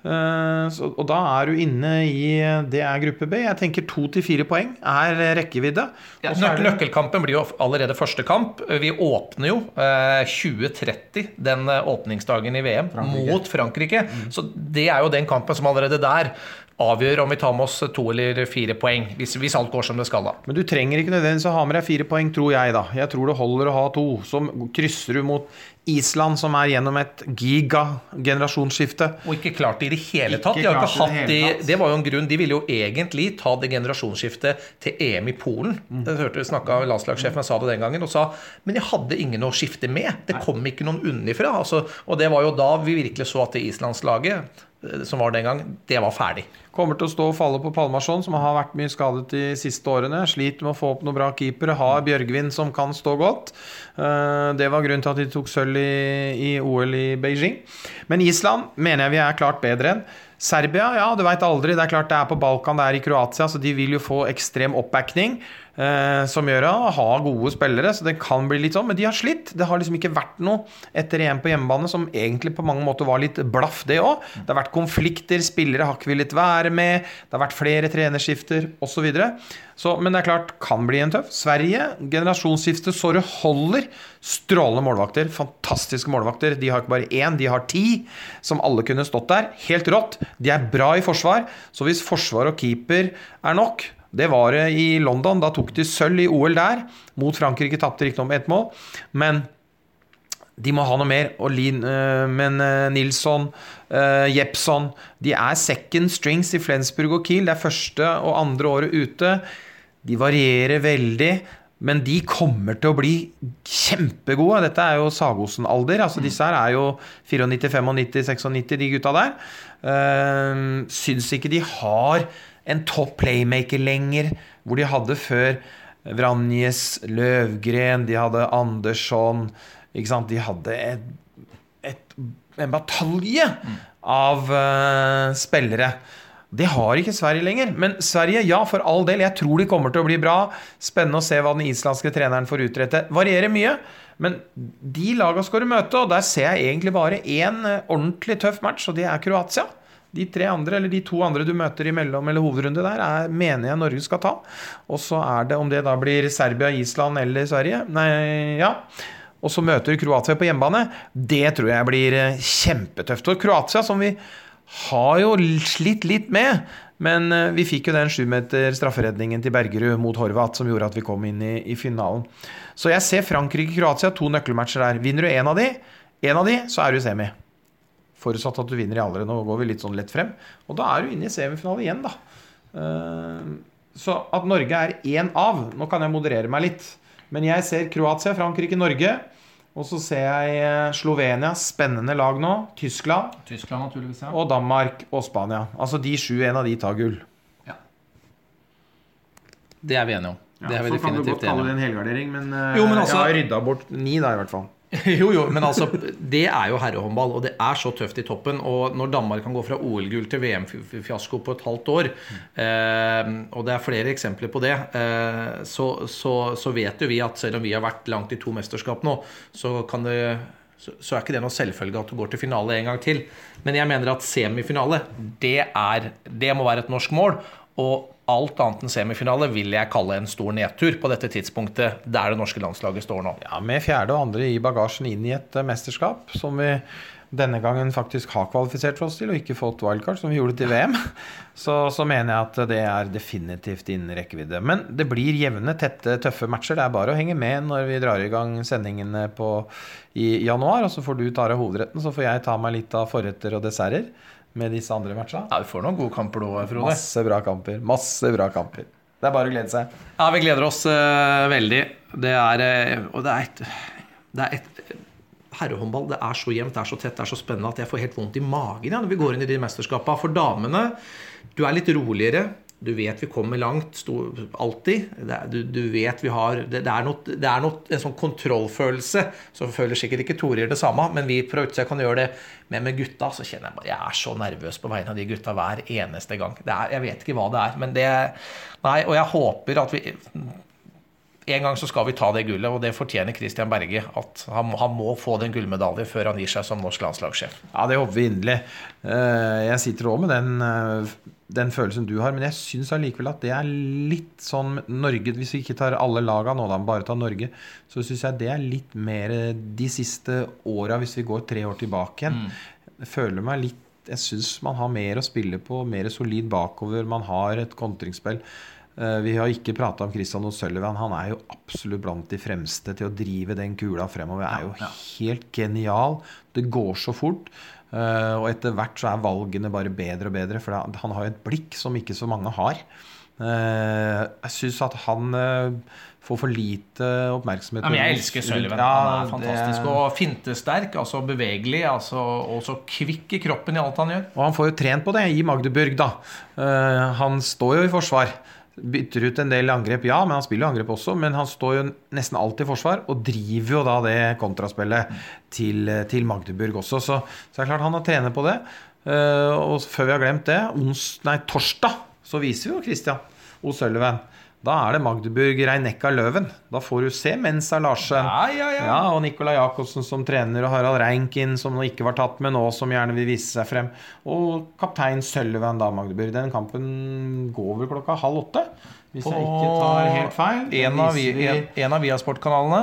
Og da du inne I det gruppe B. Jeg tenker 2-4 poeng rekkevidde. Ja, nøkkelkampen blir jo allerede første kamp. Vi åpner jo 2030 den åpningsdagen I VM mot Frankrike. Så det jo den kampen som allerede der avgjør om vi tar med oss 2 eller 4 poeng, hvis alt går som det skal da. Men du trenger ikke nødvendigvis å ha med deg 4 poeng, tror jeg da. Jeg tror det holder å ha 2. Så krysser du mot Island, som gjennom et giga-generasjonsskifte. Og ikke klart det I det hele tatt. De har ikke hatt det var jo en grunn. De ville jo egentlig ta det generasjonsskiftet til EM I Polen. Jeg hørte snakket landslagssjefen sa det den gangen, og sa, men jeg hadde ingen å skifte med. Det kom ikke noen unnifra. Altså, og det var jo da vi virkelig så at det Islandslaget, som var den gang, det var ferdig. Kommer til å stå og falle på Palmarsson, som har vært mye skadet de siste årene. Sliter med å få opp noen bra keepere. Har Bjørgvin som kan stå godt. Det var grunnen til at de tok sølv I OL I Beijing. Men Island mener jeg vi klart bedre enn. Serbia, ja, du vet aldri, det klart det på Balkan, det I Kroatia, så de vil jo få ekstrem oppbacking, som gjør å ha gode spillere, så det kan bli litt sånn, men de har slitt. Det har liksom ikke vært noe etter EM på hjemmebane som egentlig på mange måter var litt blaff det også. Det har vært konflikter, spillere har ikke villet være med, det har vært flere trenerskifter og så videre. Så, men det klart, kan bli en tøff. Sverige, generasjonsskifte, så det holder. Strålende målvakter, fantastiske målvakter. De har ikke bare 1, de har 10, som alle kunne stått der. Helt rått. De bra I forsvar, så hvis forsvar og keeper nok, det var det I London, da tok de sølv I OL der, mot Frankrike tappte riktig om 1 mål, men de må ha noe mer, men Nilsson, Jeppson, de second strings I Flensburg og Kiel, det første og andre året ute, de varierer veldig, men de kommer til å bli kjempegode. Dette jo Sagosen-alder, altså disse her jo 94, 95, 96, de gutta der. Syns ikke de har en top playmaker lenger, hvor de hadde før Vranjes, Løvgren, de hadde Andersson, ikke sant? De hadde en batalje av spillere. Det har ikke Sverige lenger, men Sverige, ja, for all del, jeg tror de kommer til å bli bra. Spennende å se hva den islandske treneren får utrette. Varierer mye, men de lagene skal du møte, og der ser jeg egentlig bare en ordentlig tøff match, og det Kroatia. De 3 andre, eller de 2 andre du møter I mellom- eller hovedrunde der, mener jeg Norge skal ta. Og så det, om det da blir Serbia, Island eller Sverige, og så møter Kroatia på hjemmebane, det tror jeg blir kjempetøft. Og Kroatia, som vi har jo slitt litt med, men vi fikk jo den 7-meter strafferedningen til Bergerud mot Horvat, som gjorde at vi kom inn I finalen. Så jeg ser Frankrike-Kroatia, 2 nøkkelmatcher der. Vinner du en av de, så du semi. Forutsatt at du vinner I alle, nå går vi litt sånn lett frem, og da du inne I semifinale igjen da. Så at Norge 1 av, nå kan jeg moderere meg litt, men jeg ser Kroatia, Frankrike, Norge, og så ser jeg Slovenia, spennende lag nå, Tyskland naturligvis, ja. Og Danmark og Spania. Altså de 7, en av de tar gull. Ja. Det vi enige om. Ja, det vi så kan du godt kalle det en helgardering, men, men altså, jeg har ryddet bort 9 da I hvert fall. Jo, men altså, det jo herrehåndball, og det så tøft I toppen, og når Danmark kan gå fra OL-gull til VM-fiasko på et halvt år, og det flere eksempler på det, så vet jo vi at selv om vi har vært langt I 2 mesterskap nå, så ikke det noe selvfølge at du går til finale en gang til. Men jeg mener at semifinale, det må være et norsk mål, og alt annet enn semifinale vil jeg kalle en stor nedtur på dette tidspunktet der det norske landslaget står nå. Ja, med 4. og 2. I bagasjen inn I et mesterskap, som vi denne gangen faktisk har kvalifisert for oss til, og ikke fått wildcard, som vi gjorde til VM, så mener jeg at det definitivt innen rekkevidde. Men det blir jevne, tette, tøffe matcher. Det bare å henge med når vi drar I gang sendingene I januar, og så får du ta deg hovedretten, så får jeg ta meg litt av forretter og desserter med disse andre matchene. Ja, vi får noen gode kamper da, Frode. Masse bra kamper. Det bare å glede seg. Ja, vi gleder oss veldig. Og det et herrehåndball, det så jevnt, det så tett, det så spennende at jeg får helt vondt I magen når vi går inn I de mesterskapene. For damene, du litt roligere, du vet vi kommer langt, alltid. Du vet vi har, det en sånn kontrollfølelse, så føler sikkert ikke Tore gjør det samme, men vi fra utsida kan gjøre det. Men med gutta så kjenner jeg bare, jeg så nervøs på vegne av de gutta hver eneste gang. Jeg vet ikke hva det men og jeg håper at vi en gang så skal vi ta det gullet, og det fortjener Christian Berge, at han må få den gullmedalje før han gir seg som norsk landslagssjef. Ja, det håper vi inderlig. Jeg sitter også med den følelsen du har, men jeg synes allikevel at det litt sånn Norge, hvis vi ikke tar alle lagene nå da, bare tar Norge, så synes jeg det litt mer de siste årene, hvis vi går 3 år tilbake igjen. Jeg føler meg litt, jeg synes man har mer å spille på, mer solid bakover, man har et kontringsspill. Vi har ikke pratet om Christian O'Sullivan, han jo absolutt blant de fremste til å drive den kula fremover, jo helt genial, det går så fort, og etter hvert så valgene bare bedre og bedre, for han har et blikk som ikke så mange har. Jeg synes at han får for lite oppmerksomhet. Ja, men jeg elsker Sullivan, han fantastisk, og fintesterk, altså bevegelig, og så kvikk I kroppen I alt han gjør. Og han får jo trent på det I Magdeburg da. Han står jo I forsvar, bytter ut en del angrep, ja, men han spiller angrep også, men han står jo nesten alltid I forsvar, og driver jo da det kontraspillet til Magdeburg også, så det klart han har trenet på det. Og før vi har glemt det, torsdag, så viser vi jo Christian O'Sullivan. Da det Magdeburg, Rhein-Neckar Löwen. Da får du se Mensa Larsen. Ja, og Nikolai Jakobsen som trener, og Harald Reinkin som ikke var tatt med nå, som gjerne vil vise seg frem. Og kaptein Sullivan da, Magdeburg. Den kampen går vel 7:30, hvis jeg ikke tar helt feil. En av Viasport-kanalene.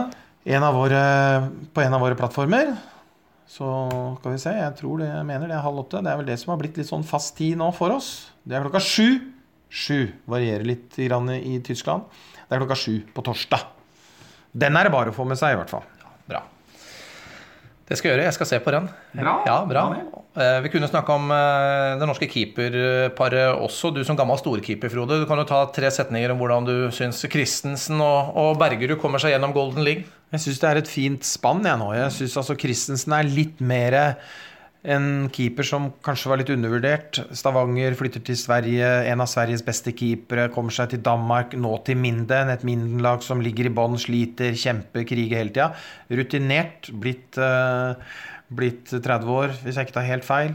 På en av våre plattformer. Så skal vi se, jeg mener det 7:30. Det vel det som har blitt litt sånn fast tid nå for oss. Det 7:00. 7 varierer litt i Tyskland. Det 7:00 på torsdag. Den det bare å få med seg i hvert fall. Ja, bra. Det skal jeg gjøre, jeg skal se på den. Bra. Ja, bra. Vi kunne snakke om det norske keeperparet også. Du som gammel storkeeper, Frode, du kan jo ta 3 setninger om hvordan du synes Christensen og Bergerud kommer seg gjennom Golden League. Jeg synes det et fint spann nå. Jeg synes altså Christensen litt mer en keeper som kanskje var litt undervurdert. Stavanger flytter til Sverige, en av Sveriges beste keepere, kommer seg til Danmark, nå til Minden, et Minden-lag som ligger i bånn, sliter, kjemper, kriger hele tiden. Rutinert, blitt 30 år, hvis jeg ikke tar helt feil.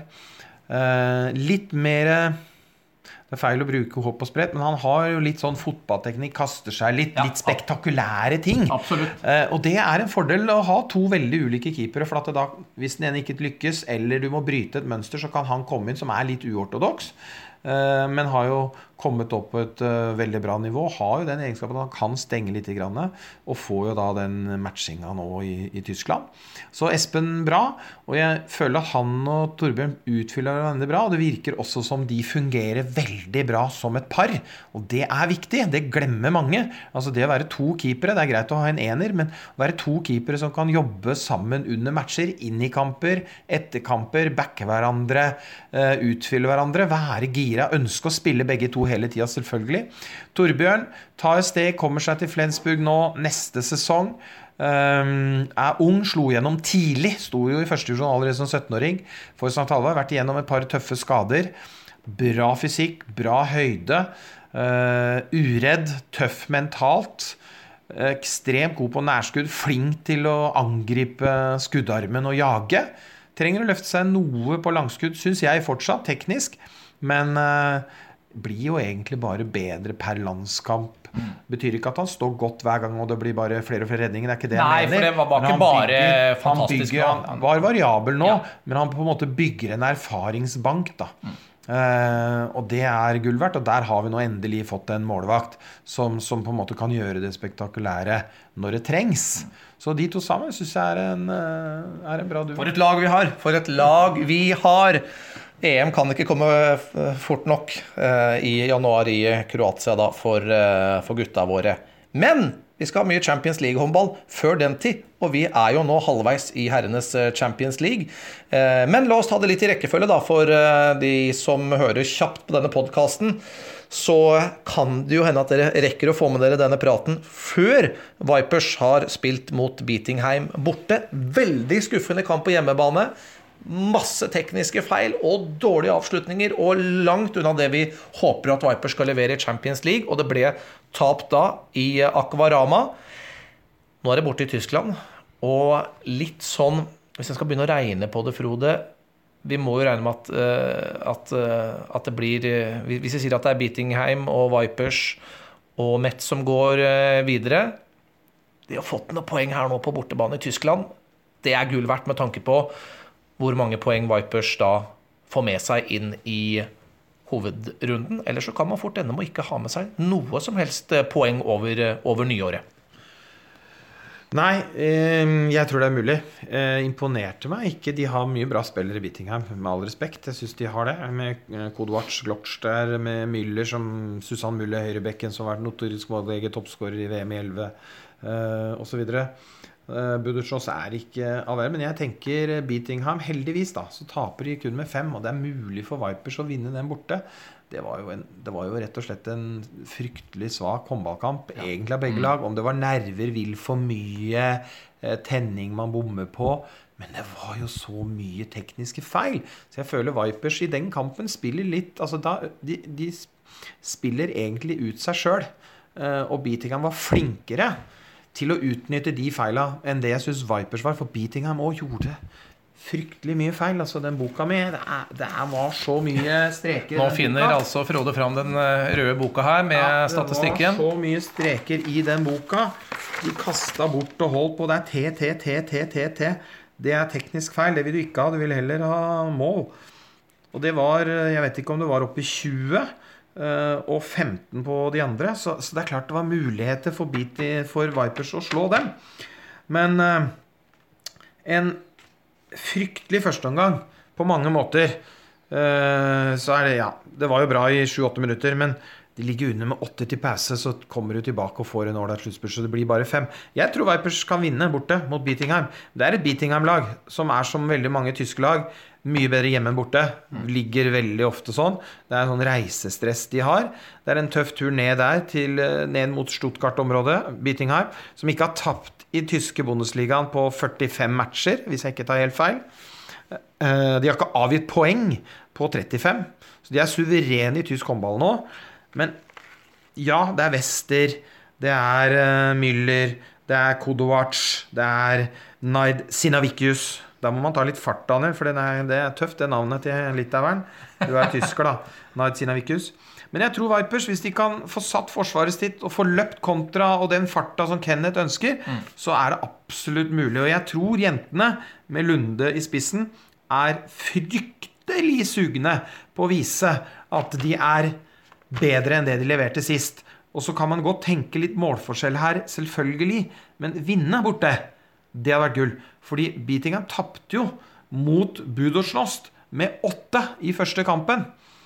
Litt mer... Det feil å bruke hopp og sprett, men han har jo litt sånn fotballteknikk, kaster seg litt spektakulære ting. Absolutt. Og det en fordel å ha 2 veldig ulike keepere, for at da, hvis den ene ikke lykkes, eller du må bryte et mønster, så kan han komme inn som litt uortodoks, men har jo kommet opp på et veldig bra nivå, har jo den egenskapen at han kan stenge litt i grannet, og får jo da den matchinga nå i Tyskland. Så Espen bra, og jeg føler at han og Torbjørn utfyller hverandre bra, og det virker også som de fungerer veldig bra som et par, og det viktig, det glemmer mange. Altså det å være 2 keepere, det greit å ha en ener, men å være 2 keepere som kan jobbe sammen under matcher, inn i kamper, etter kamper, backe hverandre, utfylle hverandre, være gira, ønske å spille begge 2 hele tiden selvfølgelig. Torbjørn tar et steg, kommer seg til Flensburg nå neste sesong, ung, slo gjennom tidlig, sto jo i første divisjon allerede som 17-åring for St. Halvard, vært igjennom et par tøffe skader, bra fysikk, bra høyde, uredd, tøff mentalt, ekstremt god på nærskudd, flink til å angripe skuddarmen og jage, trenger å løfte seg noe på langskudd, synes jeg fortsatt, teknisk, men blir jo egentlig bare bedre per landskamp. Betyr ikke at han står godt hver gang, og det blir bare flere og flere redninger. Det ikke det jeg mener. Nei, for det var ikke bare fantastisk. Han var variabel nå, men han på en måte bygger en erfaringsbank da. Og det gull verdt, og der har vi nå endelig fått en målvakt som på en måte kan gjøre det spektakulære når det trengs. Så de 2 sammen synes jeg en bra duo. For et lag vi har! For et lag vi har! EM kan ikke komme fort nok i januar i Kroatia da, for gutta våre. Men vi skal ha mye Champions League-håndball før den tid, og vi jo nå halvveis i herrenes Champions League. Men la oss ta det litt i rekkefølge da, for de som hører kjapt på denne podcasten, så kan det jo hende at dere rekker å få med dere denne praten før Vipers har spilt mot Bietigheim borte. Veldig skuffende kamp på hjemmebane. Masse tekniske feil og dårlige avslutninger, og langt unna det vi håper at Vipers skal levere i Champions League, og det ble tapt da i Aquarama. Nå det borte i Tyskland, og litt sånn, hvis jeg skal begynne å regne på det, Frode, vi må jo regne med at det blir, hvis jeg sier at det Bietigheim og Vipers og Metz som går videre, de har fått noen poeng her nå på bortebane i Tyskland, det gull verdt med tanke på hvor mange poeng Vipers da får med seg inn i hovedrunden, eller så kan man fort ende med å ikke ha med seg noe som helst poeng over nyåret. Nei, jeg tror det mulig. Imponerte meg ikke. De har mye bra spillere i Bietigheim, med all respekt. Jeg synes de har det. Med Kodvarts, Glotsch der, med Müller, som Susanne Müller, Høyrebekken, som har vært notorisk målege, toppskårer i VM i 11, og så videre. Budursjås ikke av det, men jeg tenker Bietigheim, heldigvis da, så taper de kun med 5, og det mulig for Vipers å vinne den borte. Det var jo rett og slett en fryktelig svak håndballkamp, egentlig av begge lag, om det var nerver, vil for mye, tenning man bommer på, men det var jo så mye tekniske feil, så jeg føler Vipers i den kampen spiller litt, altså de spiller egentlig ut seg selv, og Bietigheim var flinkere til å utnytte de feila enn det jeg synes Vipers var, for Bietigheim også gjorde fryktelig mye feil. Altså, den boka mi, det var så mye streker. Nå finner altså Frode fram den røde boka her med statistikken. Det var så mye streker i den boka. De kastet bort og holdt på. Det T. Det teknisk feil. Det vil du ikke ha. Du vil heller ha mål. Og det var, jeg vet ikke om det var oppe i 20 og 15 på de andre. Så det klart det var muligheter for Vipers å slå dem. Men en fryktelig førsteomgang på mange måter. Så det, det var jo bra i 7-8 minutter, men de ligger under med 8 til pause, så kommer du tilbake og får en ålreit sluttspurt, så det blir bare 5. Jeg tror Vipers kan vinne borte mot Beatingham. Det et Beatingham-lag som som veldig mange tyske lag, mye bedre hjemme enn borte. Ligger veldig ofte sånn. Det en sånn reisestress de har. Det en tøff tur ned der, ned mot Stuttgart-området, Beatingham, som ikke har tapt i tyske Bundesligaen på 45 matcher, hvis jeg ikke tar helt feil. De har ikke avgitt poeng på 35, så de suverene i tysk håndball nå. Men ja, det Wester, det Müller, det Kodovac, det Naid Sinavikius. Da må man ta litt fart, Daniel, for det tøft, det navnet til Litaueren. Du tysker da, Naid Sinavikius. Men jeg tror Vipers, hvis de kan få satt forsvaret sitt og få løpt kontra og den farta som Kenneth ønsker, så det absolutt mulig. Og jeg tror jentene med Lunde i spissen fryktelig sugne på å vise at de bedre enn det de leverte sist. Og så kan man godt tenke litt målforskjell her, selvfølgelig, men vinne borte, det har vært gull. Fordi Beatingham tappte jo mot Budorsnost med 8 i første kampen.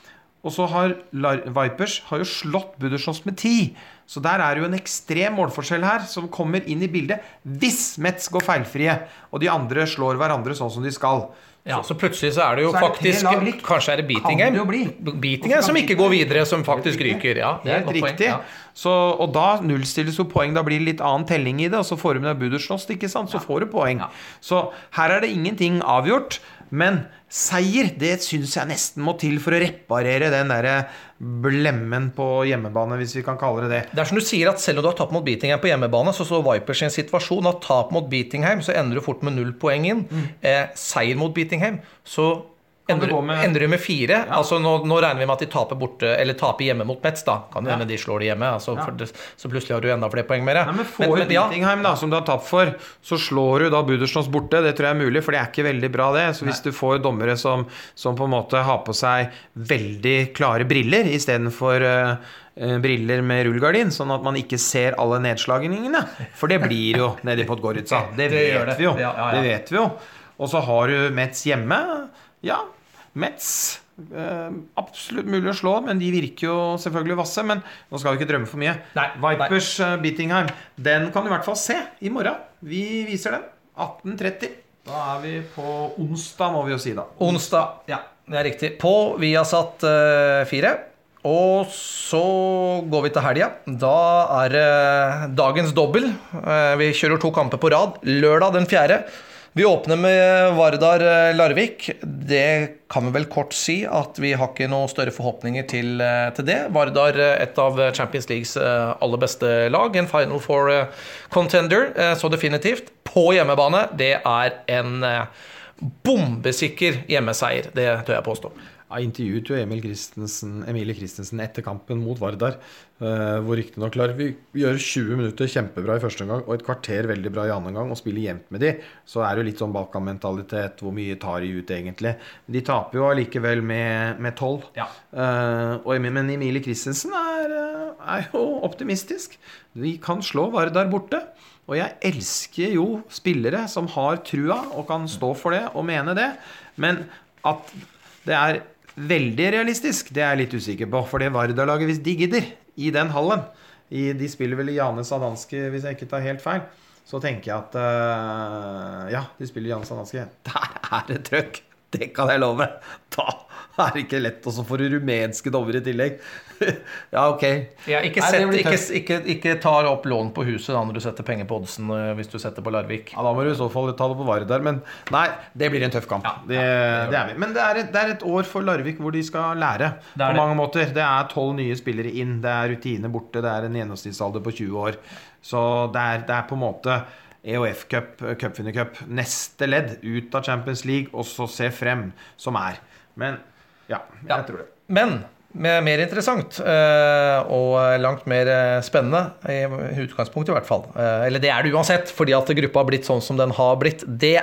Og så har Vipers jo slått Budorsnost med 10. Så der jo en ekstrem målforskjell her, som kommer inn i bildet hvis Metz går feilfrie, og de andre slår hverandre sånn som de skal. Ja, så plutselig så det jo faktisk, kanskje det Beatingham som ikke går videre, som faktisk ryker. Ja, det helt riktig. Så, og da nullstilles jo poeng, da blir det litt annen telling i det, og så får du med Budorsnost, ikke sant? Så får du poeng. Så her det ingenting avgjort, men seier, det synes jeg nesten må til for å reparere den der blemmen på hjemmebane, hvis vi kan kalle det det. Det som du sier, at selv om du har tapt mot Beatingham på hjemmebane, så Vipers i en situasjon at tap mot Beatingham, så ender du fort med 0 poeng inn. Seier mot Beatingham, så ender du med 4. Ja. Altså nå regner vi med at de taper borte, eller taper hjemme mot Metz da. Kan du hende de slår det hjemme, altså, så plutselig har du enda flere poeng mer. Nei, men får Beatingham da, som du har tapt for, så slår du da Budorsnost borte. Det tror jeg mulig, for det ikke veldig bra det. Så hvis du får dommere som på en måte har på seg veldig klare briller, i stedet for briller med rullgardin, sånn at man ikke ser alle nedslagningene. For det blir jo nede i Podgorica. Det vet vi jo. Det vet vi jo. Og så har du Metz hjemme. Ja, Metz absolutt mulig å slå, men de virker jo selvfølgelig vasse, men nå skal vi ikke drømme for mye. Vipers Beatingham, den kan du i hvert fall se i morgen. Vi viser den 18:30. Da vi på onsdag, må vi jo si da. Onsdag, ja, det riktig. På Viasat 4. Og så går vi til helga. Da det dagens dobbel. Vi kjører 2 kamper på rad. Lørdag den 4. Vi åpner med Vardar Larvik. Det kan vi vel kort si at vi har ikke noen større forhåpninger til det. Vardar, et av Champions Leagues aller beste lag, en Final Four contender, så definitivt. På hjemmebane, det en bombesikker hjemmeseier, det tør jeg påstå. Jeg intervjuet jo Emilie Christensen etter kampen mot Vardar, hvor riktig nok Larvik gjør 20 minutter kjempebra i første gang, og et kvarter veldig bra i andre gang, og spiller jevnt med de. Så det jo litt sånn Balkan-mentalitet, hvor mye tar de ut egentlig. De taper jo allikevel med 12. Ja. Men Emilie Christensen jo optimistisk. Vi kan slå Vardar borte. Og jeg elsker jo spillere som har trua, og kan stå for det, og mene det. Men at det veldig realistisk, det jeg litt usikker på, for det Vardar-laget, hvis de gidder i den hallen, de spiller vel i Jane Sadanski, hvis jeg ikke tar helt feil, så tenker jeg at de spiller i Jane Sadanski. Der det trøkk, det kan jeg love. Da det ikke lett, og så får du rumenske dommer i tillegg. Ja, ok. Ikke ta opp lån på huset da, når du setter penger på oddsen, hvis du setter på Larvik. Ja, da må du i så fall ta det på Vardar, men nei, det blir en tøff kamp. Ja, det vi. Men det et år for Larvik hvor de skal lære på mange måter. Det 12 nye spillere inn, det rutine borte, det en gjennomsnittsalder på 20 år. Så det på en måte EOF Cup, Cupvinner Cup, neste ledd ut av Champions League, og så se frem, som Men, jeg tror det. Men, mer interessant, og langt mer spennende, i utgangspunkt i hvert fall. Eller det det uansett, fordi at gruppa har blitt sånn som den har blitt. Det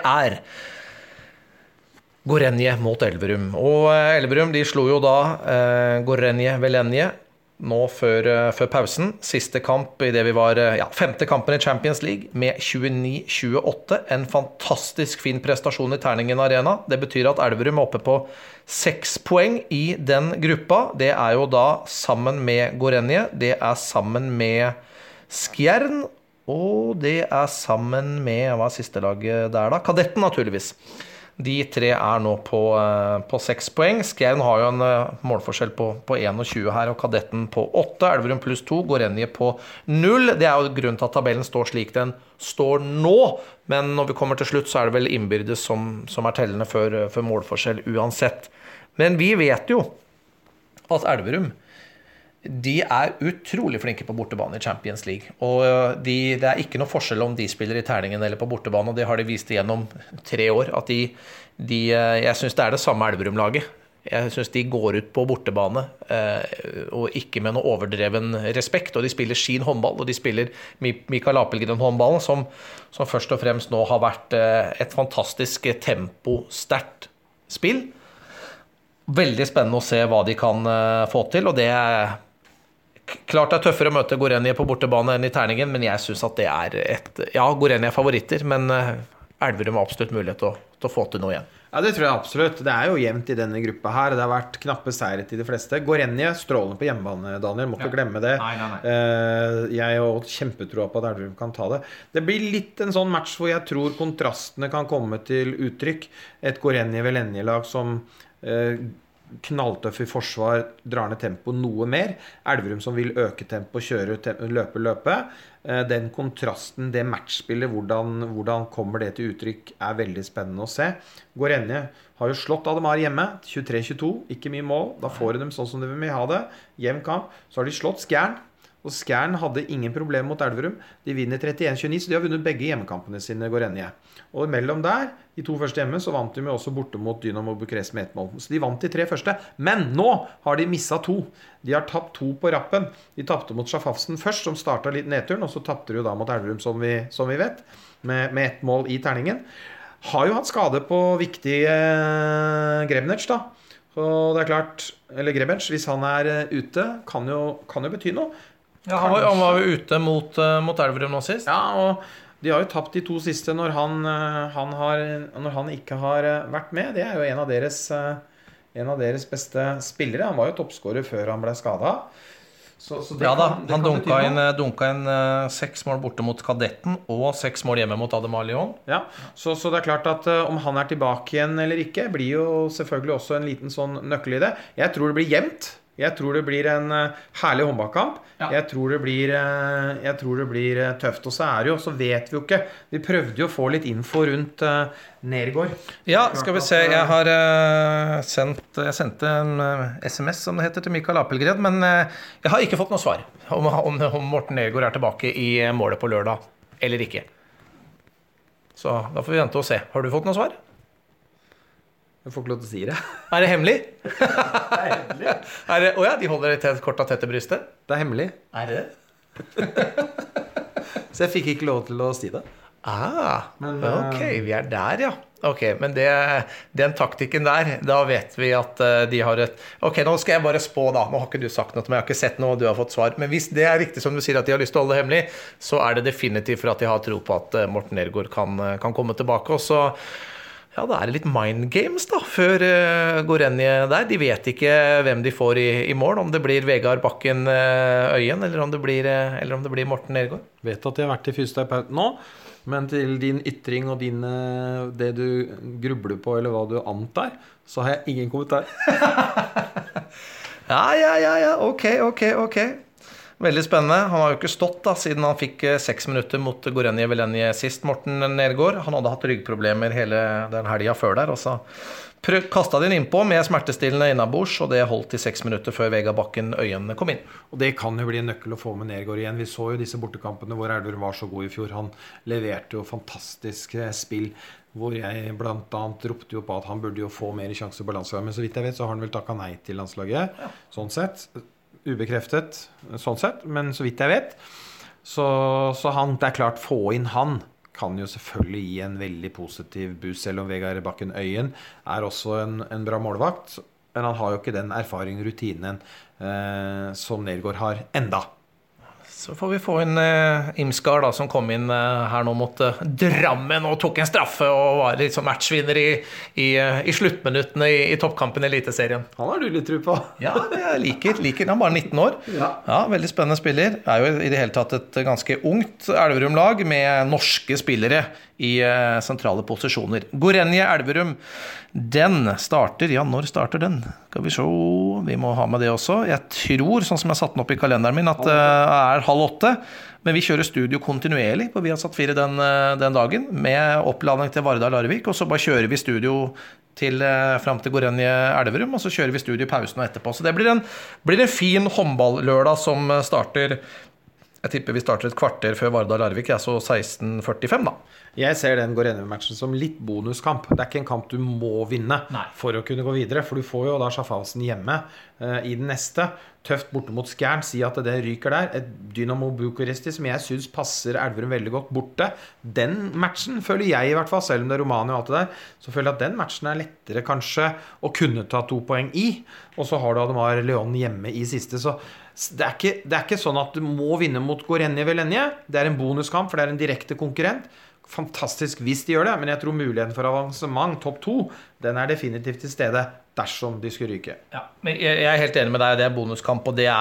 Gorenje mot Elverum. Og Elverum, de slo jo da Gorenje Velenje nå før pausen. Siste kamp i det vi var femte kampen i Champions League med 29-28. En fantastisk fin prestasjon i Terningen Arena. Det betyr at Elverum oppe på 6 poeng i den gruppa. Det jo da sammen med Gorenje, det sammen med Skjern, og det sammen med, hva siste laget der da? Kadetten naturligvis. De 3 nå på 6 poeng. Skjern har jo en målforskjell på 21 her, og Kadetten på 8. Elverum pluss 2, Gorenje på 0. Det jo grunnen til at tabellen står slik den står nå, men når vi kommer til slutt så det vel innbyrdes som tellende for målforskjell uansett. Men vi vet jo at Elverum, de utrolig flinke på bortebane i Champions League, og det ikke noe forskjell om de spiller i terningen eller på bortebane, og det har de vist gjennom 3 år, at jeg synes det samme Elverum-laget. Jeg synes de går ut på bortebane, og ikke med noe overdreven respekt, og de spiller sin håndball, og de spiller Mikael Apelgren-håndballen, som først og fremst nå har vært et fantastisk tempo-sterkt spill. Veldig spennende å se hva de kan få til, og det klart det tøffere å møte Gorenje på bortebane enn i terningen, men jeg synes at det Gorenje favoritter, men Elverum har absolutt mulighet til å få til noe igjen. Ja, det tror jeg absolutt. Det jo jevnt i denne gruppa her. Det har vært knappe seire til de fleste. Gorenje, strålende på hjemmebane, Daniel. Må ikke glemme det. Nei. Jeg har kjempetroa på at Elverum kan ta det. Det blir litt en sånn match hvor jeg tror kontrastene kan komme til uttrykk. Et Gorenje-Velenje-lag som knalltøff i forsvar, drar ned tempo noe mer. Elverum som vil øke tempo, løpe. Den kontrasten, det matchspillet, hvordan kommer det til uttrykk, veldig spennende å se. Gorenje har jo slått Ademar hjemme, 23-22, ikke mye mål. Da får de sånn som de vil ha det. Jevn kamp. Så har de slått Skjern, og Skjern hadde ingen problem mot Elverum. De vinner 31-29, så de har vunnet begge hjemmekampene sine, Gorenje. Og mellom der, de 2 første hjemme, så vant de jo også borte mot Dynamo Bukarest med 1 mål. Så de vant de 3 første. Men nå har de misset 2. De har tapt 2 på rappen. De tappte mot Schaffhausen først, som startet litt nedturen, og så tappte de jo da mot Elverum, som vi vet, med 1 mål i terningen. Har jo hatt skade på viktig Grebnec, da. Og det klart, eller Grebnec, hvis han ute, kan jo bety noe. Ja, han var jo ute mot Elverum nå sist. Ja, og de har jo tapt de 2 siste når han ikke har vært med. Det jo en av deres beste spillere. Han var jo toppskårer før han ble skadet. Han dunka inn 6 mål borte mot Kadetten og 6 mål hjemme mot Ademar Lyon. Ja, så det klart at om han tilbake igjen eller ikke, blir jo selvfølgelig også en liten sånn nøkkel i det. Jeg tror det blir jevnt. Jeg tror det blir en herlig håndballkamp. Ja. Jeg tror det blir tøft. Og så det jo, så vet vi jo ikke. Vi prøvde jo å få litt info rundt Nergård. Ja, skal vi se. Jeg har jeg sendte en SMS, som det heter, til Mikael Apelgren, men jeg har ikke fått noe svar om Morten Nergård tilbake i målet på lørdag, eller ikke. Så da får vi vente og se. Har du fått noe svar? Jeg får ikke lov til å si det. Det hemmelig? Det hemmelig. De holder det kort og tett til brystet? Det hemmelig. Det? Så jeg fikk ikke lov til å si det. Men, ok, vi der, ja. Ok, men den taktikken der, da vet vi at de har et... Ok, nå skal jeg bare spå da. Nå har ikke du sagt noe, men jeg har ikke sett noe, og du har fått svar. Men hvis det riktig som du sier at de har lyst til å holde det hemmelig, så det definitivt for at de har tro på at Morten Nergård kan komme tilbake. Og så... Ja, det litt mind games da, før Gorenje der. De vet ikke hvem de får i mål, om det blir Vegard Bakken Øyen, eller om det blir Morten Nergård. Vet at de har vært i fysioterapeut nå, men til din ytring og det du grubler på, eller hva du antar, så har jeg ingen kommentar. Ja, ok. Veldig spennende. Han har jo ikke stått da, siden han fikk 6 minutter mot Gorenje Velenje sist, Morten Nergård. Han hadde hatt ryggproblemer hele den helgen før der, og så kastet den innpå med smertestillende innabords, og det holdt i 6 minutter før Vegard Bakken Øyen kom inn. Og det kan jo bli en nøkkel å få med Nergård igjen. Vi så jo disse bortekampene hvor Elverum var så god i fjor. Han leverte jo fantastisk spill, hvor jeg blant annet ropte jo på at han burde jo få mer sjanser på landslaget. Men så vidt jeg vet så har han vel takket nei til landslaget, sånn sett. Ubekreftet, sånn sett, men så vidt jeg vet. Så han, det klart, få inn han kan jo selvfølgelig gi en veldig positiv boost, selv om Vegard Bakken Øyen også en bra målvakt, men han har jo ikke den erfaringen, rutinen som Nergård har enda. Så får vi få inn Imskar da, som kom inn her nå mot Drammen og tok en straffe og var litt sånn matchvinner i sluttminuttene i toppkampen i Eliteserien. Han har du litt tro på. Ja, jeg liker. Han er bare 19 år. Ja, veldig spennende spiller. Det jo i det hele tatt et ganske ungt Elverum-lag med norske spillere i sentrale posisjoner. Gorenje Elverum, den starter, ja, når starter den? Skal vi se, vi må ha med det også. Jeg tror, sånn som jeg satt den opp i kalenderen min, at det 7:30, men vi kjører studio kontinuerlig på Viasat 4 den dagen, med oppladning til Vardar Larvik, og så bare kjører vi studio frem til Gorenje Elverum, og så kjører vi studio i pausen og etterpå. Så det blir en fin håndball-lørdag som starter. Jeg tipper vi starter et kvarter før Vardar Larvik, så 16:45 da. Jeg ser den Gorenje-matchen som litt bonuskamp. Det ikke en kamp du må vinne for å kunne gå videre, for du får jo da Schaffhausen hjemme i den neste. Tøft borte mot Skjern, si at det ryker der. Et Dynamo Bucuresti som jeg synes passer Elverum veldig godt borte. Den matchen føler jeg i hvert fall, selv om det Romania og alt det der, så føler jeg at den matchen lettere kanskje å kunne ta 2 poeng i. Og så har du Ademar Leon hjemme i siste, så det ikke sånn at du må vinne mot Gorenje Velenje. Det en bonuskamp, for det en direkte konkurrent. Fantastisk hvis de gjør det, men jeg tror muligheten for avansement, topp 2, den definitivt til stede dersom de skulle ryke. Ja, men jeg helt enig med deg, det bonuskamp, og det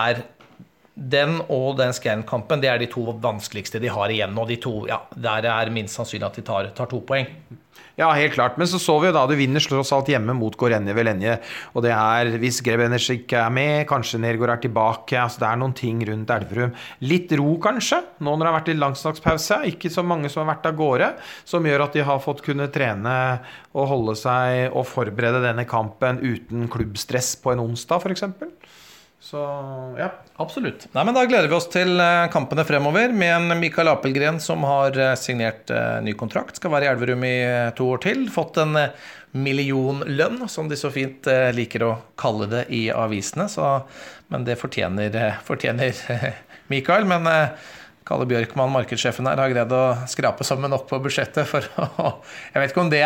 den og den Skjern-kampen, det de 2 vanskeligste de har igjen, og de 2, ja, der minst sannsynlig at de tar 2 poeng. Ja, helt klart, men så vi jo da, du vinner slås alt hjemme mot Gorenje Velenje, og det hvis Grebeners ikke med, kanskje Nergård tilbake, altså det noen ting rundt Elverum. Litt ro kanskje, nå når det har vært litt langslagspause, ikke så mange som har vært av gårde, som gjør at de har fått kunne trene og holde seg og forberede denne kampen uten klubbstress på en onsdag for eksempel. Så, ja. Absolutt. Nei, men da gleder vi oss til kampene fremover med en Mikael Apelgren som har signert ny kontrakt, skal være i Elverum i 2 år til, fått en millionlønn, som de så fint liker å kalle det i avisene, men det fortjener Mikael, men Kalle Bjørkman, markedssjefen her, har greid å skrape sammen nok på budsjettet for jeg vet ikke om det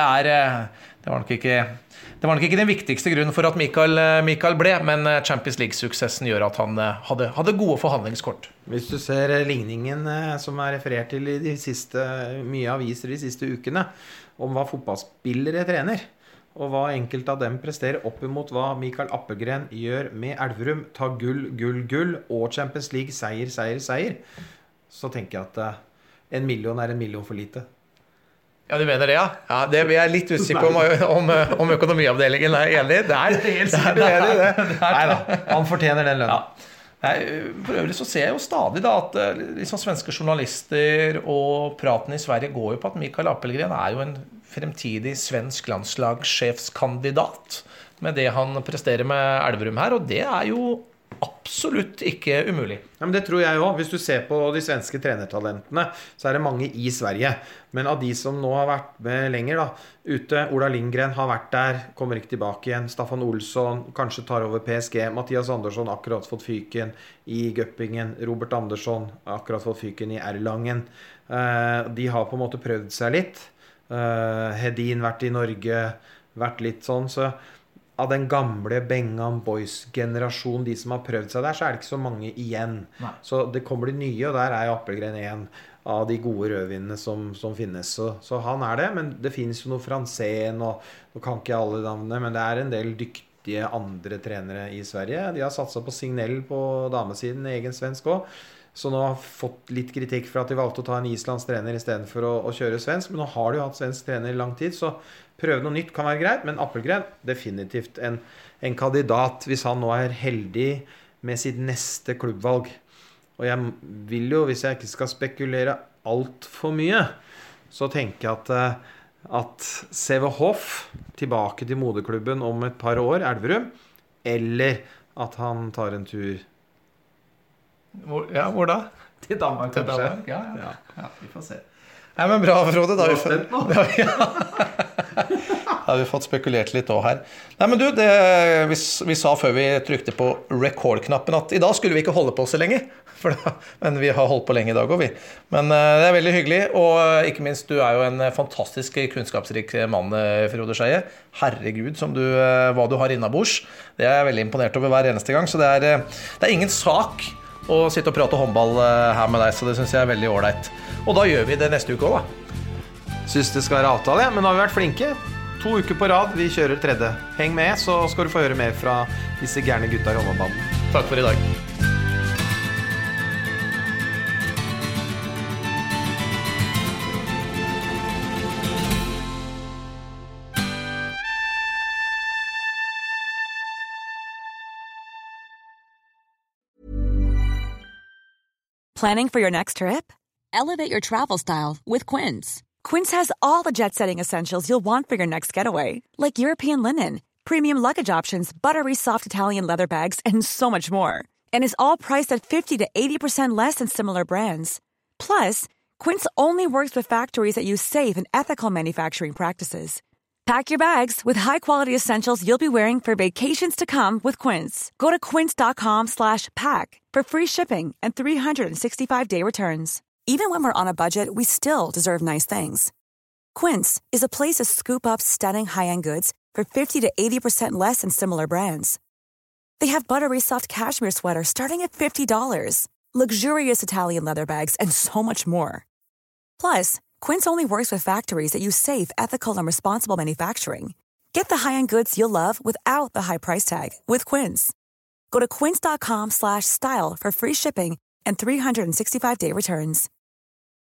det var nok ikke den viktigste grunnen for at Mikael ble, men Champions League-suksessen gjør at han hadde gode forhandlingskort. Hvis du ser ligningen som referert til i mye aviser de siste ukene, om hva fotballspillere trener, og hva enkelte av dem presterer opp imot hva Mikael Apelgren gjør med Elverum, ta gull og Champions League, seier, så tenker jeg at 1 million en million for lite. Ja, du mener det, ja? Ja, det vi litt usikker om økonomiavdelingen enig. Det helt sikkert uenig i det. Neida, han fortjener den lønnen. Ja. For øvrig så ser jeg jo stadig da, at liksom svenske journalister og praten i Sverige går jo på at Mikael Apelgren jo en fremtidig svensk landslagssjefskandidat med det han presterer med Elverum her, og det jo absolutt ikke umulig. Ja, men det tror jeg også. Hvis du ser på de svenske trenertalentene, så det mange i Sverige. Men av de som nå har vært med lenger da, ute, Ola Lindgren har vært der, kommer ikke tilbake igjen. Staffan Olsson kanskje tar over PSG. Mathias Andersson akkurat fått fyken i Göppingen. Robert Andersson akkurat fått fyken i Erlangen. De har på en måte prøvd seg litt. Hedin vært i Norge, vært litt sånn, så av den gamle Bengham Boys-generasjonen, de som har prøvd seg der, så det ikke så mange igjen. Nei. Så det kommer de nye, og der jo Apelgren en av de gode rødvinene som finnes. Så han det, men det finnes jo noe Fransen, og nå kan ikke alle navnene, men det en del dyktige andre trenere i Sverige. De har satset på Signell på damesiden, egen svensk også. Så nå har fått litt kritikk for at de valgte å ta en islands trener i stedet for å kjøre svensk, men nå har de jo hatt svensk trener i lang tid, så prøve noe nytt kan være greit, men Apelgren definitivt en kandidat hvis han nå heldig med sitt neste klubbvalg. Og jeg vil jo, hvis jeg ikke skal spekulere alt for mye, så tenker jeg at at CVHoff tilbake til moderklubben om et par år, Elverum, eller at han tar en tur hvor da? til Danmark, kanskje. Ja, vi får se. Nei, men bra, Frode. Da har vi fått spekulert litt også her. Nei, men du, vi sa før vi trykte på record-knappen at i dag skulle vi ikke holde på så lenge. Men vi har holdt på lenge i dag også, vi. Men det er veldig hyggelig, og ikke minst, du er jo en fantastisk kunnskapsrik mann, Frode Skeie. Herregud, hva du har innabords. Det er jeg veldig imponert over hver eneste gang, så det er ingen sak å sitte og prate håndball her med deg, så det synes jeg er veldig ordentlig. Og da gjør vi det neste uke også, da. Synes det skal være avtale, men nå har vi vært flinke. 2 uker på rad, vi kjører 3. Heng med, så skal du få høre mer fra disse gærne gutta i håndballbanen. Takk for i dag. Planning for your next trip? Elevate your travel style with Quince. Quince has all the jet-setting essentials you'll want for your next getaway, like European linen, premium luggage options, buttery soft Italian leather bags, and so much more. And is all priced at 50 to 80% less than similar brands. Plus, Quince only works with factories that use safe and ethical manufacturing practices. Pack your bags with high-quality essentials you'll be wearing for vacations to come with Quince. Go to quince.com/pack for free shipping and 365-day returns. Even when we're on a budget, we still deserve nice things. Quince is a place to scoop up stunning high-end goods for 50 to 80% less than similar brands. They have buttery soft cashmere sweaters starting at $50, luxurious Italian leather bags, and so much more. Plus, Quince only works with factories that use safe, ethical, and responsible manufacturing. Get the high-end goods you'll love without the high price tag with Quince. Go to quince.com/style for free shipping and 365-day returns.